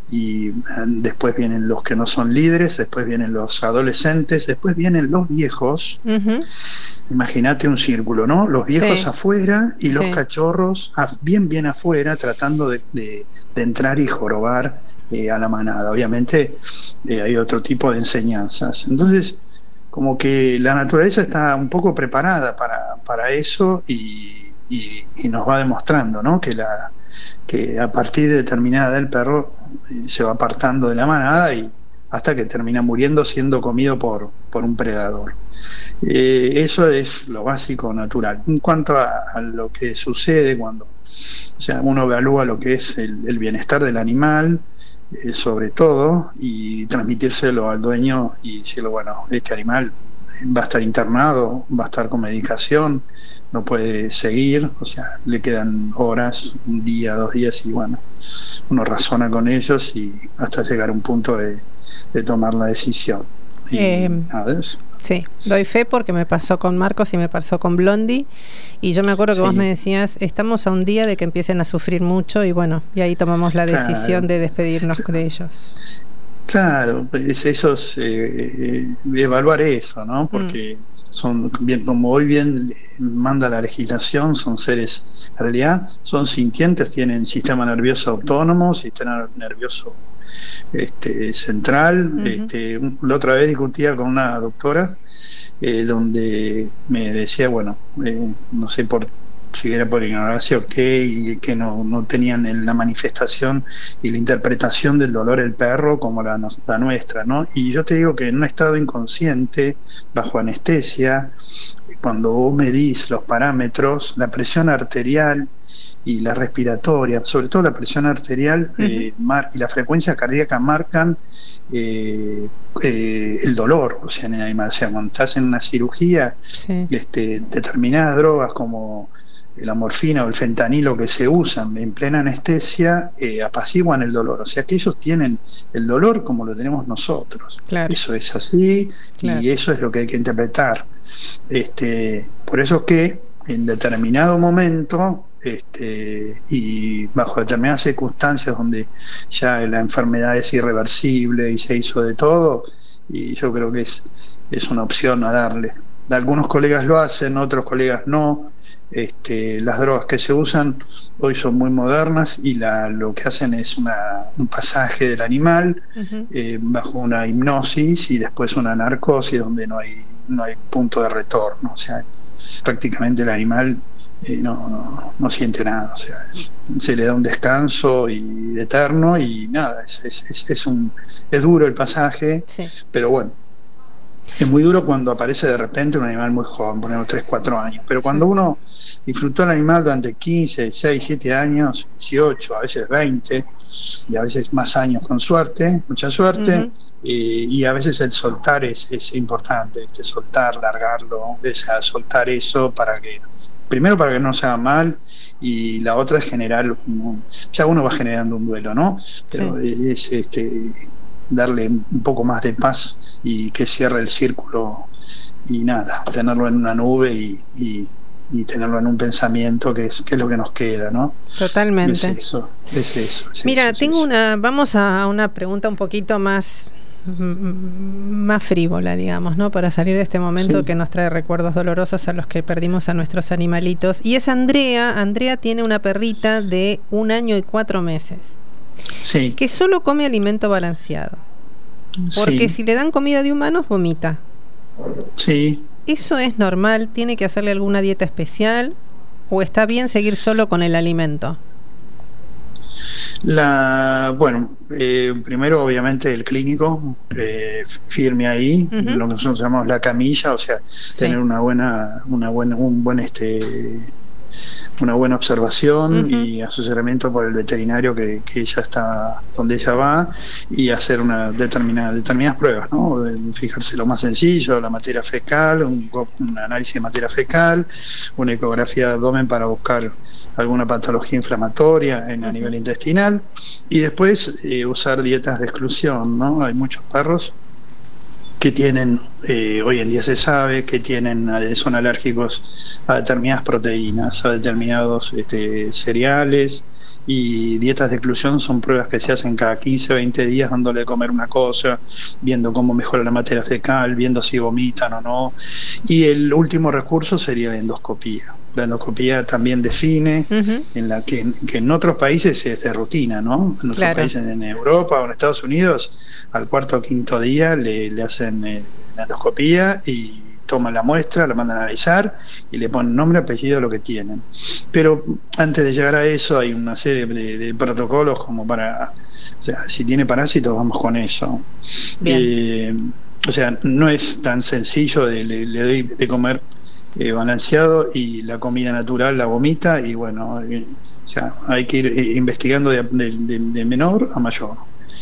y después vienen los que no son líderes, después vienen los adolescentes, después vienen los viejos. Uh-huh. Imagínate un círculo, ¿no? Los viejos sí. afuera y sí. los cachorros bien bien afuera, tratando de, de, de entrar y jorobar eh, a la manada. Obviamente eh, hay otro tipo de enseñanzas. Entonces, como que la naturaleza está un poco preparada para, para eso y, y, y nos va demostrando, ¿no? Que la que a partir de determinada edad el perro se va apartando de la manada y hasta que termina muriendo siendo comido por, por un predador. Eh, eso es lo básico natural. En cuanto a, a lo que sucede cuando, o sea, uno evalúa lo que es el, el bienestar del animal, eh, sobre todo, y transmitírselo al dueño y decirle, bueno, este animal va a estar internado, va a estar con medicación, no puede seguir, o sea, le quedan horas, un día, dos días, y bueno, uno razona con ellos y hasta llegar a un punto de, de tomar la decisión. Y, eh, sí, doy fe porque me pasó con Marcos y me pasó con Blondie, y yo me acuerdo que sí. vos me decías, estamos a un día de que empiecen a sufrir mucho, y bueno, y ahí tomamos la decisión claro. de despedirnos de ellos. Claro, es eso es, eh, evaluar eso, ¿no? Porque mm. son, bien, como hoy bien manda la legislación, son seres, en realidad son sintientes, tienen sistema nervioso autónomo, sistema nervioso este, central. Uh-huh. este, la otra vez discutía con una doctora eh, donde me decía, bueno, eh, no sé por si era por ignorancia o qué, y que no, no tenían en la manifestación y la interpretación del dolor el perro como la, la nuestra, ¿no? Y yo te digo que en un estado inconsciente, bajo anestesia, cuando vos medís los parámetros, la presión arterial y la respiratoria, sobre todo la presión arterial uh-huh. eh, mar, y la frecuencia cardíaca marcan eh, eh, el dolor, o sea, en el animal. O sea, cuando estás en una cirugía, sí. este, determinadas drogas como la morfina o el fentanilo que se usan en plena anestesia eh, apaciguan el dolor, o sea que ellos tienen el dolor como lo tenemos nosotros. Claro. Eso es así, claro. y eso es lo que hay que interpretar. Este, por eso es que en determinado momento este, y bajo determinadas circunstancias donde ya la enfermedad es irreversible y se hizo de todo, y yo creo que es, es una opción a darle. Algunos colegas lo hacen, otros colegas no. Este, las drogas que se usan hoy son muy modernas y la, lo que hacen es una, un pasaje del animal uh-huh. eh, bajo una hipnosis y después una narcosis donde no hay no hay punto de retorno, o sea, prácticamente el animal eh, no, no, no siente nada, o sea, es, se le da un descanso y eterno y nada, es, es, es, es, un, es duro el pasaje, sí. pero bueno. Es muy duro cuando aparece de repente un animal muy joven, ponemos tres, cuatro años, pero cuando sí. uno disfrutó el animal durante quince, dieciséis, siete años, dieciocho, a veces veinte, y a veces más años con suerte, mucha suerte, uh-huh. eh, y a veces el soltar es, es importante, ¿viste? Soltar, largarlo, es a soltar eso para que primero para que no se haga mal, y la otra es generar, un, ya uno va generando un duelo, ¿no? Pero sí. es este darle un poco más de paz y que cierre el círculo y nada, tenerlo en una nube y, y, y tenerlo en un pensamiento que es, que es lo que nos queda, ¿no? Totalmente. Es eso, es eso. Es Mira, eso, tengo es una, vamos a una pregunta un poquito más más frívola, digamos, ¿no? Para salir de este momento sí. que nos trae recuerdos dolorosos a los que perdimos a nuestros animalitos. Y es Andrea. Andrea tiene una perrita de un año y cuatro meses. Sí. Que solo come alimento balanceado. Porque sí. si le dan comida de humanos, vomita. Sí. ¿Eso es normal? ¿Tiene que hacerle alguna dieta especial? ¿O está bien seguir solo con el alimento? La, bueno, eh, primero obviamente el clínico eh, firme ahí, uh-huh. lo que nosotros llamamos la camilla, o sea, sí. tener una buena, una buena, un buen este, una buena observación uh-huh. y asesoramiento por el veterinario que, que ella está donde ella va, y hacer una determinada, determinadas pruebas, ¿no? Fijarse lo más sencillo, la materia fecal, un, un análisis de materia fecal, una ecografía de abdomen para buscar alguna patología inflamatoria en, a nivel intestinal, y después eh, usar dietas de exclusión, ¿no? Hay muchos perros que tienen, eh, hoy en día se sabe que tienen, son alérgicos a determinadas proteínas, a determinados este, cereales, y dietas de exclusión son pruebas que se hacen cada quince o veinte días, dándole de comer una cosa, viendo cómo mejora la materia fecal, viendo si vomitan o no, y el último recurso sería la endoscopía. La endoscopía también define, uh-huh. en la que, que en otros países es de rutina, ¿no? En otros claro. países, en Europa o en Estados Unidos, al cuarto o quinto día le, le hacen eh, la endoscopía y toman la muestra, la mandan a analizar y le ponen nombre, apellido, lo que tienen. Pero antes de llegar a eso hay una serie de, de protocolos como para, o sea, si tiene parásitos vamos con eso. Eh, o sea, no es tan sencillo, de, le, le doy de comer eh, balanceado y la comida natural la vomita, y bueno, eh, o sea, hay que ir eh, investigando de, de, de, de menor a mayor.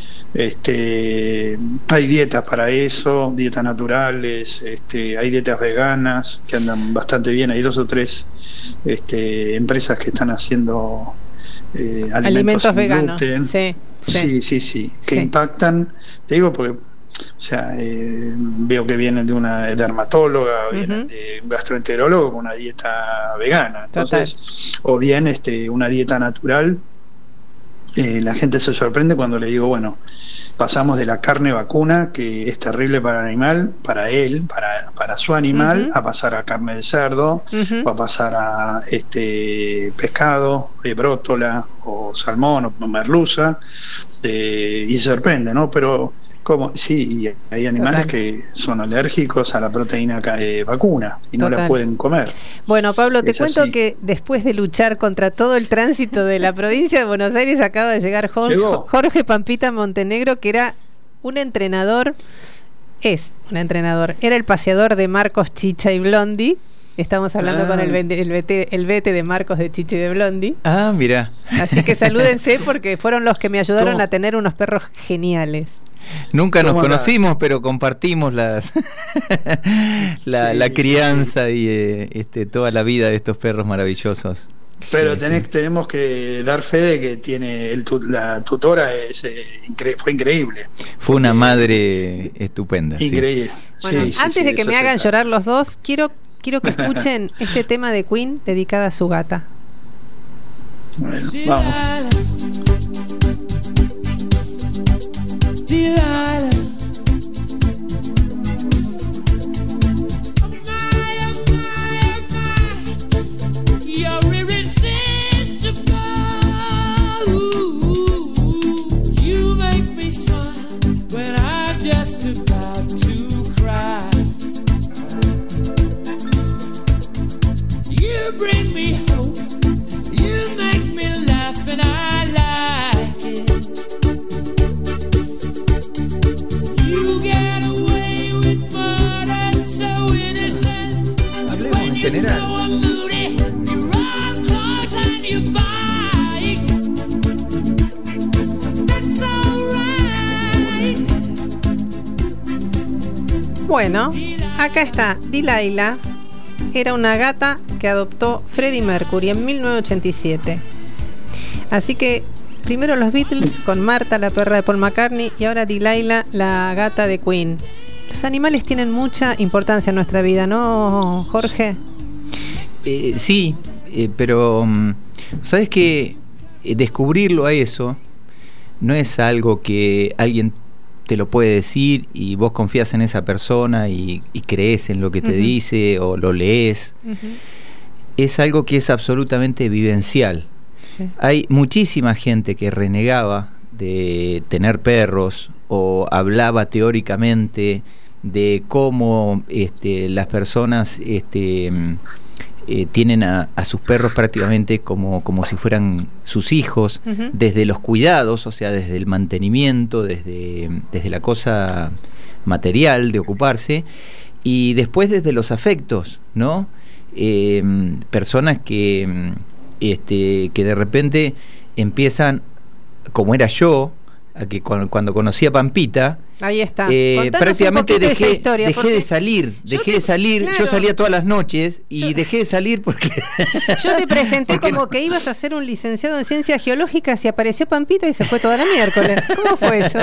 Este, hay dietas para eso, dietas naturales, este, hay dietas veganas que andan bastante bien. Hay dos o tres este, empresas que están haciendo eh, alimentos, alimentos veganos. Sí, sí, sí, sí, sí, que sí. impactan. Te digo porque, o sea, eh, veo que vienen de una dermatóloga, uh-huh. vienen de un gastroenterólogo con una dieta vegana. Entonces, total. O bien este, una dieta natural. Eh, la gente se sorprende cuando le digo, bueno, pasamos de la carne vacuna, que es terrible para el animal, para él, para, para su animal, uh-huh. a pasar a carne de cerdo, uh-huh. o a pasar a este pescado, eh, brótola, o salmón, o merluza, eh, y se sorprende, ¿no? Pero, ¿cómo? Sí, y hay animales Total. que son alérgicos a la proteína eh, vacuna y Total. no la pueden comer. Bueno, Pablo, te es cuento así. que después de luchar contra todo el tránsito de la provincia de Buenos Aires, acaba de llegar Jorge, Jorge Pampita Montenegro, que era un entrenador, es un entrenador, era el paseador de Marcos, Chicha y Blondi. Estamos hablando ah. con el, el, vete, el vete de Marcos, de Chicha y de Blondi. Ah, mira. Así que salúdense porque fueron los que me ayudaron ¿Cómo? a tener unos perros geniales. Nunca nos conocimos, la... pero compartimos las la, sí, la crianza sí. y eh, este, toda la vida de estos perros maravillosos. Pero sí, tenés, sí. tenemos que dar fe de que tiene el tu, la tutora es, eh, incre- fue increíble. Fue una madre estupenda. Increíble. Sí. Bueno, sí, antes sí, de que me hagan está. llorar los dos, quiero quiero que escuchen este tema de Queen dedicada a su gata. Bueno, vamos. Delilah, you're irresistible. You make me smile when I'm just about to cry. You bring me hope. You make me laugh and I like it. You get away with murder so innocent. When you're so moody, you run close and you bite. That's alright. Bueno, acá está Delilah. Era una gata que adoptó Freddie Mercury en mil novecientos ochenta y siete. Así que primero los Beatles con Marta, la perra de Paul McCartney, y ahora Delilah, la gata de Queen. Los animales tienen mucha importancia en nuestra vida, ¿no, Jorge? Eh, sí, eh, pero um, ¿sabes qué? Eh, descubrirlo a eso no es algo que alguien te lo puede decir y vos confías en esa persona y, y crees en lo que te uh-huh. dice o lo lees. Uh-huh. Es algo que es absolutamente vivencial. Sí. Hay muchísima gente que renegaba de tener perros o hablaba teóricamente de cómo este, las personas este, eh, tienen a, a sus perros prácticamente como, como si fueran sus hijos, uh-huh. desde los cuidados, o sea, desde el mantenimiento, desde, desde la cosa material de ocuparse, y después desde los afectos, ¿no? Eh, personas que, este, que de repente empiezan, como era yo, a que cuando, cuando conocí a Pampita, ahí está. Eh, prácticamente dejé, de, historia, dejé de salir, dejé te, de salir, claro. Yo salía todas las noches y yo, dejé de salir porque yo te presenté como no. que ibas a ser un licenciado en ciencias geológicas y apareció Pampita y se fue toda la miércoles. ¿Cómo fue eso?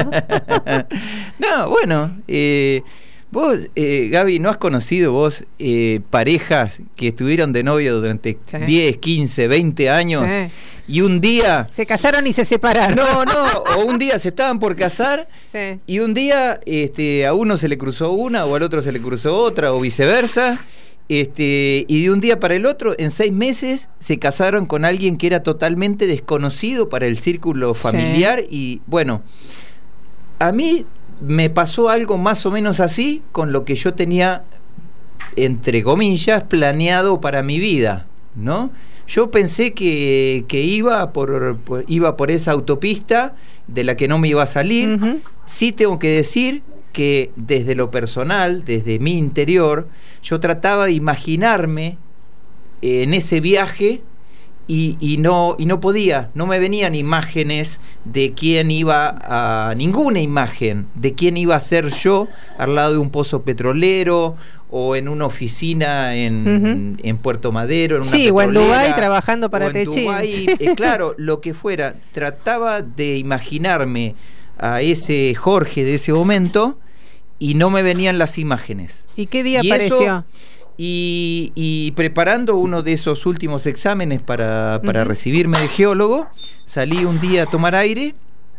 No, bueno, eh, vos, eh, Gaby, ¿no has conocido vos eh, parejas que estuvieron de novio durante sí. diez, quince, veinte años? Sí. Y un día... se casaron y se separaron. No, no, o un día se estaban por casar sí. y un día este, a uno se le cruzó una o al otro se le cruzó otra o viceversa, este, y de un día para el otro, en seis meses, se casaron con alguien que era totalmente desconocido para el círculo familiar sí. y bueno, a mí me pasó algo más o menos así con lo que yo tenía, entre comillas, planeado para mi vida, ¿no? Yo pensé que, que iba por, por iba por esa autopista de la que no me iba a salir. Uh-huh. Sí tengo que decir que desde lo personal, desde mi interior, yo trataba de imaginarme en ese viaje y, y no y no podía, no me venían imágenes de quién iba a, ninguna imagen de quién iba a ser yo al lado de un pozo petrolero o en una oficina en, uh-huh. en Puerto Madero, en una sí, petrolera, o en Dubái trabajando para Techín. Eh, claro, lo que fuera, trataba de imaginarme a ese Jorge de ese momento y no me venían las imágenes. ¿Y qué día y apareció? Eso, y, y preparando uno de esos últimos exámenes para, para uh-huh. recibirme de geólogo, salí un día a tomar aire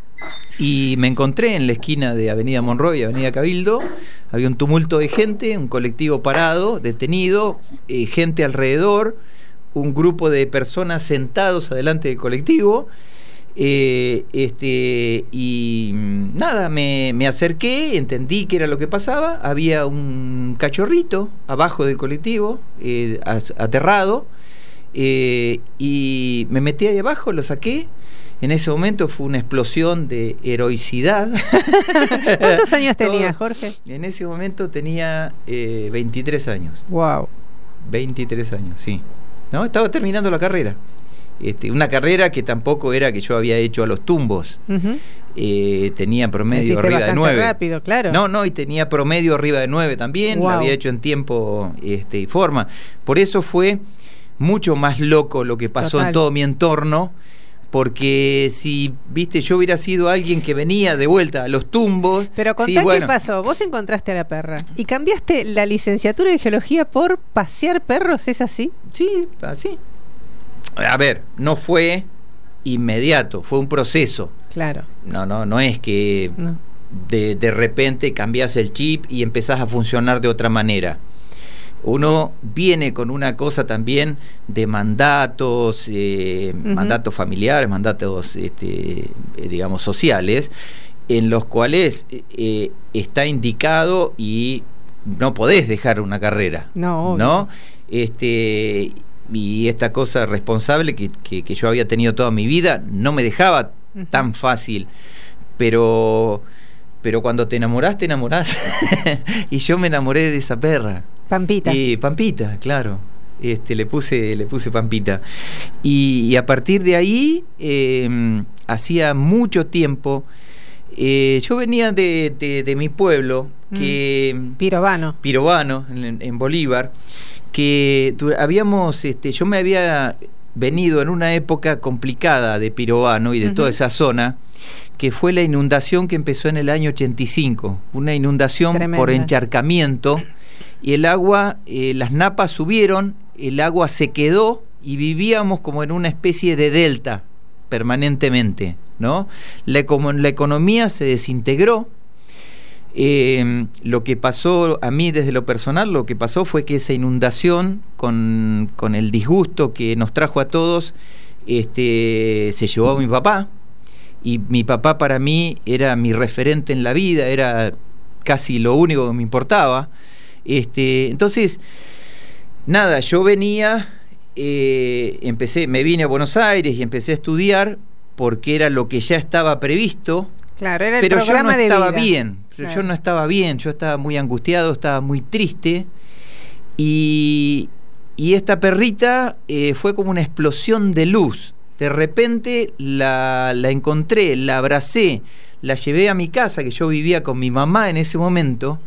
y me encontré en la esquina de Avenida Monroy y Avenida Cabildo. Había un tumulto de gente, un colectivo parado, detenido, eh, gente alrededor, un grupo de personas sentados adelante del colectivo. Eh, este y nada, me, me acerqué, entendí qué era lo que pasaba. Había un cachorrito abajo del colectivo, eh, aterrado, eh, y me metí ahí abajo, lo saqué. En ese momento fue una explosión de heroicidad. ¿Cuántos años tenías, Jorge? En ese momento tenía eh, veintitrés años. Wow. veintitrés años, sí. No, estaba terminando la carrera. Este, una carrera que tampoco era que yo había hecho a los tumbos. Uh-huh. Eh, tenía promedio arriba de nueve. Rápido, claro. No, no, y tenía promedio arriba de nueve también. Wow. La había hecho en tiempo este, y forma. Por eso fue mucho más loco lo que pasó Total. En todo mi entorno. Porque si, viste, yo hubiera sido alguien que venía de vuelta a los tumbos... Pero contá sí, bueno. qué pasó. Vos encontraste a la perra y cambiaste la licenciatura en geología por pasear perros, ¿es así? Sí, así. A ver, no fue inmediato, fue un proceso. Claro. No, no, no es que no. De, de repente cambiás el chip y empezás a funcionar de otra manera. Uno viene con una cosa también de mandatos, eh, uh-huh. mandatos familiares, mandatos, este, eh, digamos, sociales, en los cuales eh, está indicado y no podés dejar una carrera. No, obvio. ¿No? Este, y esta cosa responsable que, que, que yo había tenido toda mi vida no me dejaba uh-huh. tan fácil, pero... Pero cuando te enamorás, te enamorás. Y yo me enamoré de esa perra. Pampita. Eh, Pampita, claro. Este, le puse, le puse Pampita. Y, y a partir de ahí, eh, hacía mucho tiempo, eh, yo venía de, de, de mi pueblo, que mm. Pirovano. Pirovano, en, en Bolívar, que tu, habíamos, este, yo me había venido en una época complicada de Pirovano y de uh-huh. toda esa zona, que fue la inundación que empezó en el año ochenta y cinco, una inundación Tremenda. por encharcamiento, y el agua, eh, las napas subieron, el agua se quedó y vivíamos como en una especie de delta permanentemente, ¿no? La, como la economía se desintegró. Eh, lo que pasó a mí desde lo personal, lo que pasó fue que esa inundación, con, con el disgusto que nos trajo a todos, este, se llevó a mi papá, y mi papá para mí era mi referente en la vida, era casi lo único que me importaba. Este, entonces, nada, yo venía, eh, empecé, me vine a Buenos Aires y empecé a estudiar porque era lo que ya estaba previsto. Claro, era el pero programa yo no de estaba vida. bien, claro. yo no estaba bien, yo estaba muy angustiado, estaba muy triste, y, y esta perrita eh, fue como una explosión de luz. De repente la, la encontré, la abracé, la llevé a mi casa, que yo vivía con mi mamá en ese momento,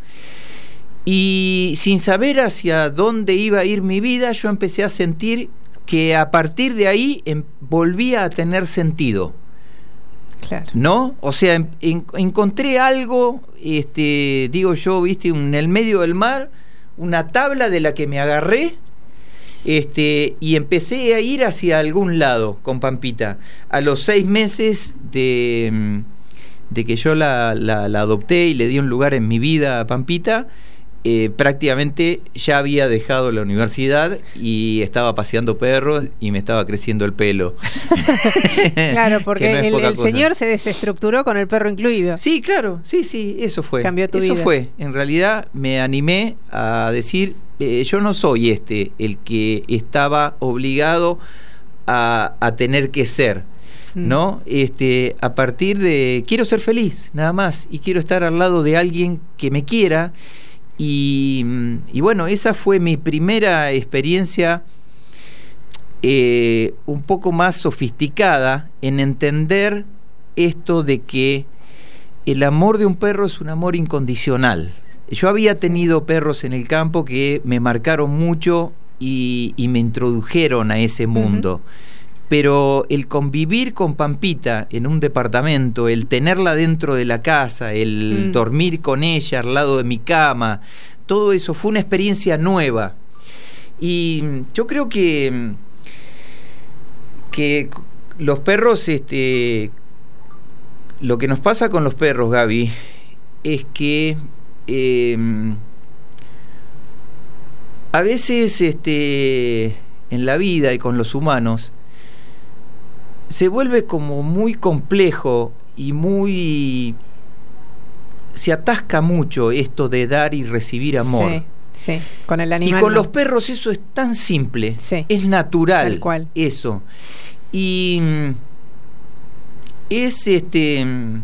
y sin saber hacia dónde iba a ir mi vida, yo empecé a sentir que a partir de ahí em, volvía a tener sentido. Claro. ¿No? O sea, en, en, encontré algo, este, digo yo, viste, en el medio del mar, una tabla de la que me agarré, este, y empecé a ir hacia algún lado con Pampita. A los seis meses de, de que yo la, la, la adopté y le di un lugar en mi vida a Pampita, Eh, prácticamente ya había dejado la universidad y estaba paseando perros y me estaba creciendo el pelo. Claro, porque no el, el señor se desestructuró con el perro incluido. Sí, claro, sí, sí, eso fue. Cambió tu eso vida. fue. En realidad me animé a decir, eh, yo no soy este el que estaba obligado a, a tener que ser. ¿No? Este, a partir de quiero ser feliz, nada más, y quiero estar al lado de alguien que me quiera. Y, y bueno, esa fue mi primera experiencia eh, un poco más sofisticada en entender esto de que el amor de un perro es un amor incondicional. Yo había tenido perros en el campo que me marcaron mucho y, y me introdujeron a ese mundo. Uh-huh. Pero el convivir con Pampita en un departamento, el tenerla dentro de la casa, el mm. dormir con ella al lado de mi cama, todo eso fue una experiencia nueva. Y yo creo que, que los perros, este, lo que nos pasa con los perros, Gaby, es que eh, a veces este, en la vida y con los humanos, se vuelve como muy complejo y muy... se atasca mucho esto de dar y recibir amor. Sí, sí, con el animal. Y con no. los perros eso es tan simple, sí, es natural, tal cual. Eso. Y es este...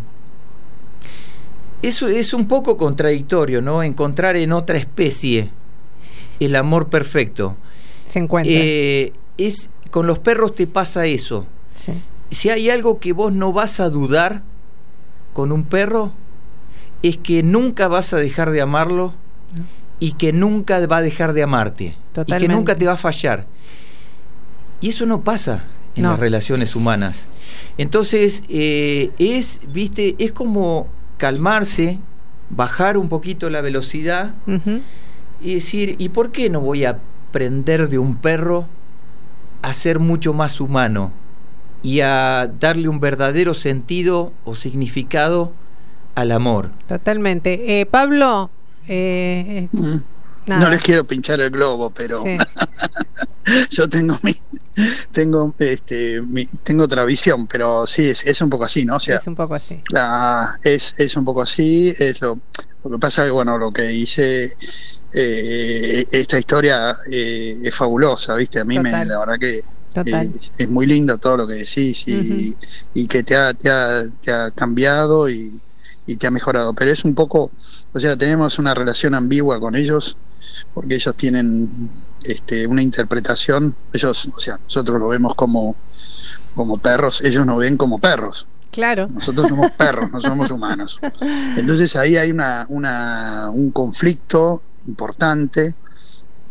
eso es un poco contradictorio, ¿no? Encontrar en otra especie el amor perfecto. Se encuentra. Eh, es, con los perros te pasa eso. Sí. Si hay algo que vos no vas a dudar con un perro, es que nunca vas a dejar de amarlo, no, y que nunca va a dejar de amarte. Totalmente. Y que nunca te va a fallar. Y eso no pasa en no. las relaciones humanas. Entonces, eh, es, viste, es como calmarse, bajar un poquito la velocidad, uh-huh, y decir, ¿y por qué no voy a aprender de un perro a ser mucho más humano y a darle un verdadero sentido o significado al amor? Totalmente. Eh, Pablo, eh, mm. no les quiero pinchar el globo, pero sí. yo tengo mi, tengo, este, mi, tengo otra visión, pero sí es, es un poco así, ¿no? O sea, es un poco así. La, es, es un poco así. Es lo, lo que pasa que bueno, lo que hice, eh, esta historia eh, es fabulosa, ¿viste? A mí me, la verdad que Es, es muy lindo todo lo que decís y, uh-huh, y que te ha, te ha, te ha cambiado y, y te ha mejorado, pero es un poco, o sea, tenemos una relación ambigua con ellos porque ellos tienen este, una interpretación, ellos, o sea, nosotros lo vemos como, como perros, ellos nos ven como perros. Claro. Nosotros somos perros, no somos humanos. Entonces ahí hay una, una un conflicto importante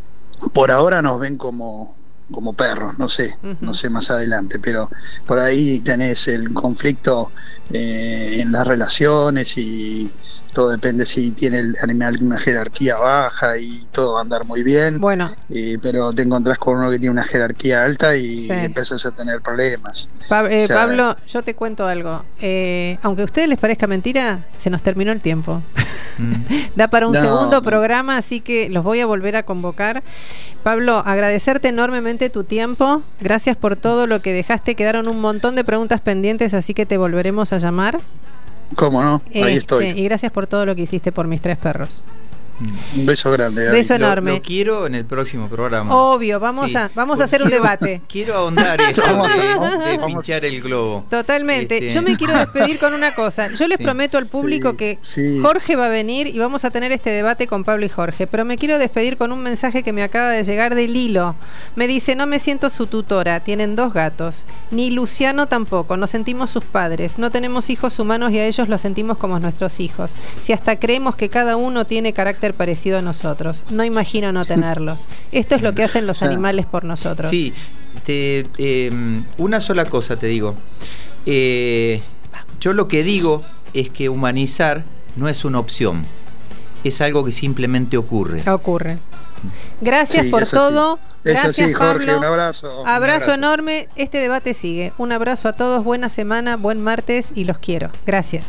por ahora nos ven como como perros, no sé, uh-huh. no sé más adelante, pero por ahí tenés el conflicto eh, en las relaciones y todo depende si tiene el animal una jerarquía baja y todo va a andar muy bien. Bueno. Eh, pero te encontrás con uno que tiene una jerarquía alta y sí. empezás a tener problemas. Pa- eh, o sea, Pablo, yo te cuento algo. Eh, aunque a ustedes les parezca mentira, se nos terminó el tiempo. Mm. Da para un no. segundo programa, así que los voy a volver a convocar. Pablo, agradecerte enormemente tu tiempo. Gracias por todo lo que dejaste. Quedaron un montón de preguntas pendientes, así que te volveremos a llamar. ¿Cómo no? Ahí este, estoy. Y gracias por todo lo que hiciste por mis tres perros. Un beso grande. Gaby. Beso enorme. Lo, lo quiero en el próximo programa. Obvio, vamos sí. a vamos a hacer quiero, un debate. Quiero ahondar esto de, de pinchar el globo. Totalmente. Este... Yo me quiero despedir con una cosa. Yo les sí. prometo al público sí. que sí. Jorge va a venir y vamos a tener este debate con Pablo y Jorge. Pero me quiero despedir con un mensaje que me acaba de llegar de Lilo. Me dice, no me siento su tutora. Tienen dos gatos. Ni Luciano tampoco. Nos sentimos sus padres. No tenemos hijos humanos y a ellos los sentimos como nuestros hijos. Si hasta creemos que cada uno tiene carácter parecido a nosotros. No imagino no tenerlos. Esto es lo que hacen los animales por nosotros. Sí, te, eh, una sola cosa te digo. Eh, yo lo que digo es que humanizar no es una opción. Es algo que simplemente ocurre. Ocurre. Gracias sí, por todo. Sí. Gracias, sí, Jorge, Pablo. Un abrazo. abrazo. Un abrazo enorme. Este debate sigue. Un abrazo a todos. Buena semana, buen martes y los quiero. Gracias.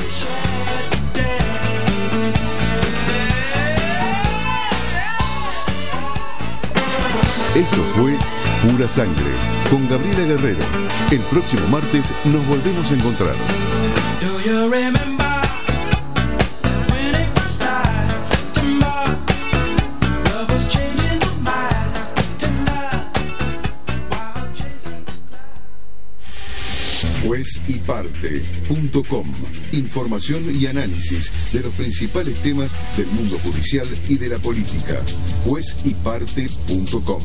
Esto fue Pura Sangre con Gabriela Guerrero. El próximo martes nos volvemos a encontrar. Juez y Parte punto com. Información y análisis de los principales temas del mundo judicial y de la política. Juez y Parte punto com.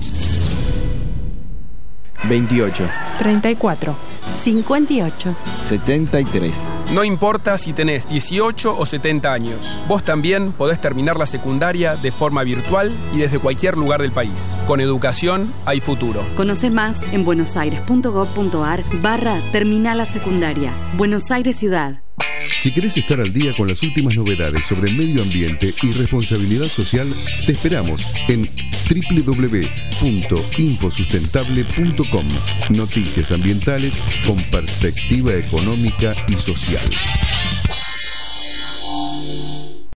veintiocho, treinta y cuatro, cincuenta y ocho, setenta y tres. No importa si tenés dieciocho o setenta años, vos también podés terminar la secundaria de forma virtual y desde cualquier lugar del país. Con educación hay futuro. Conoce más en buenosaires.gov.ar barra terminal la secundaria. Buenos Aires Ciudad. Si querés estar al día con las últimas novedades sobre medio ambiente y responsabilidad social, te esperamos en doble u doble u doble u punto infosustentable punto com. Noticias ambientales con perspectiva económica y social.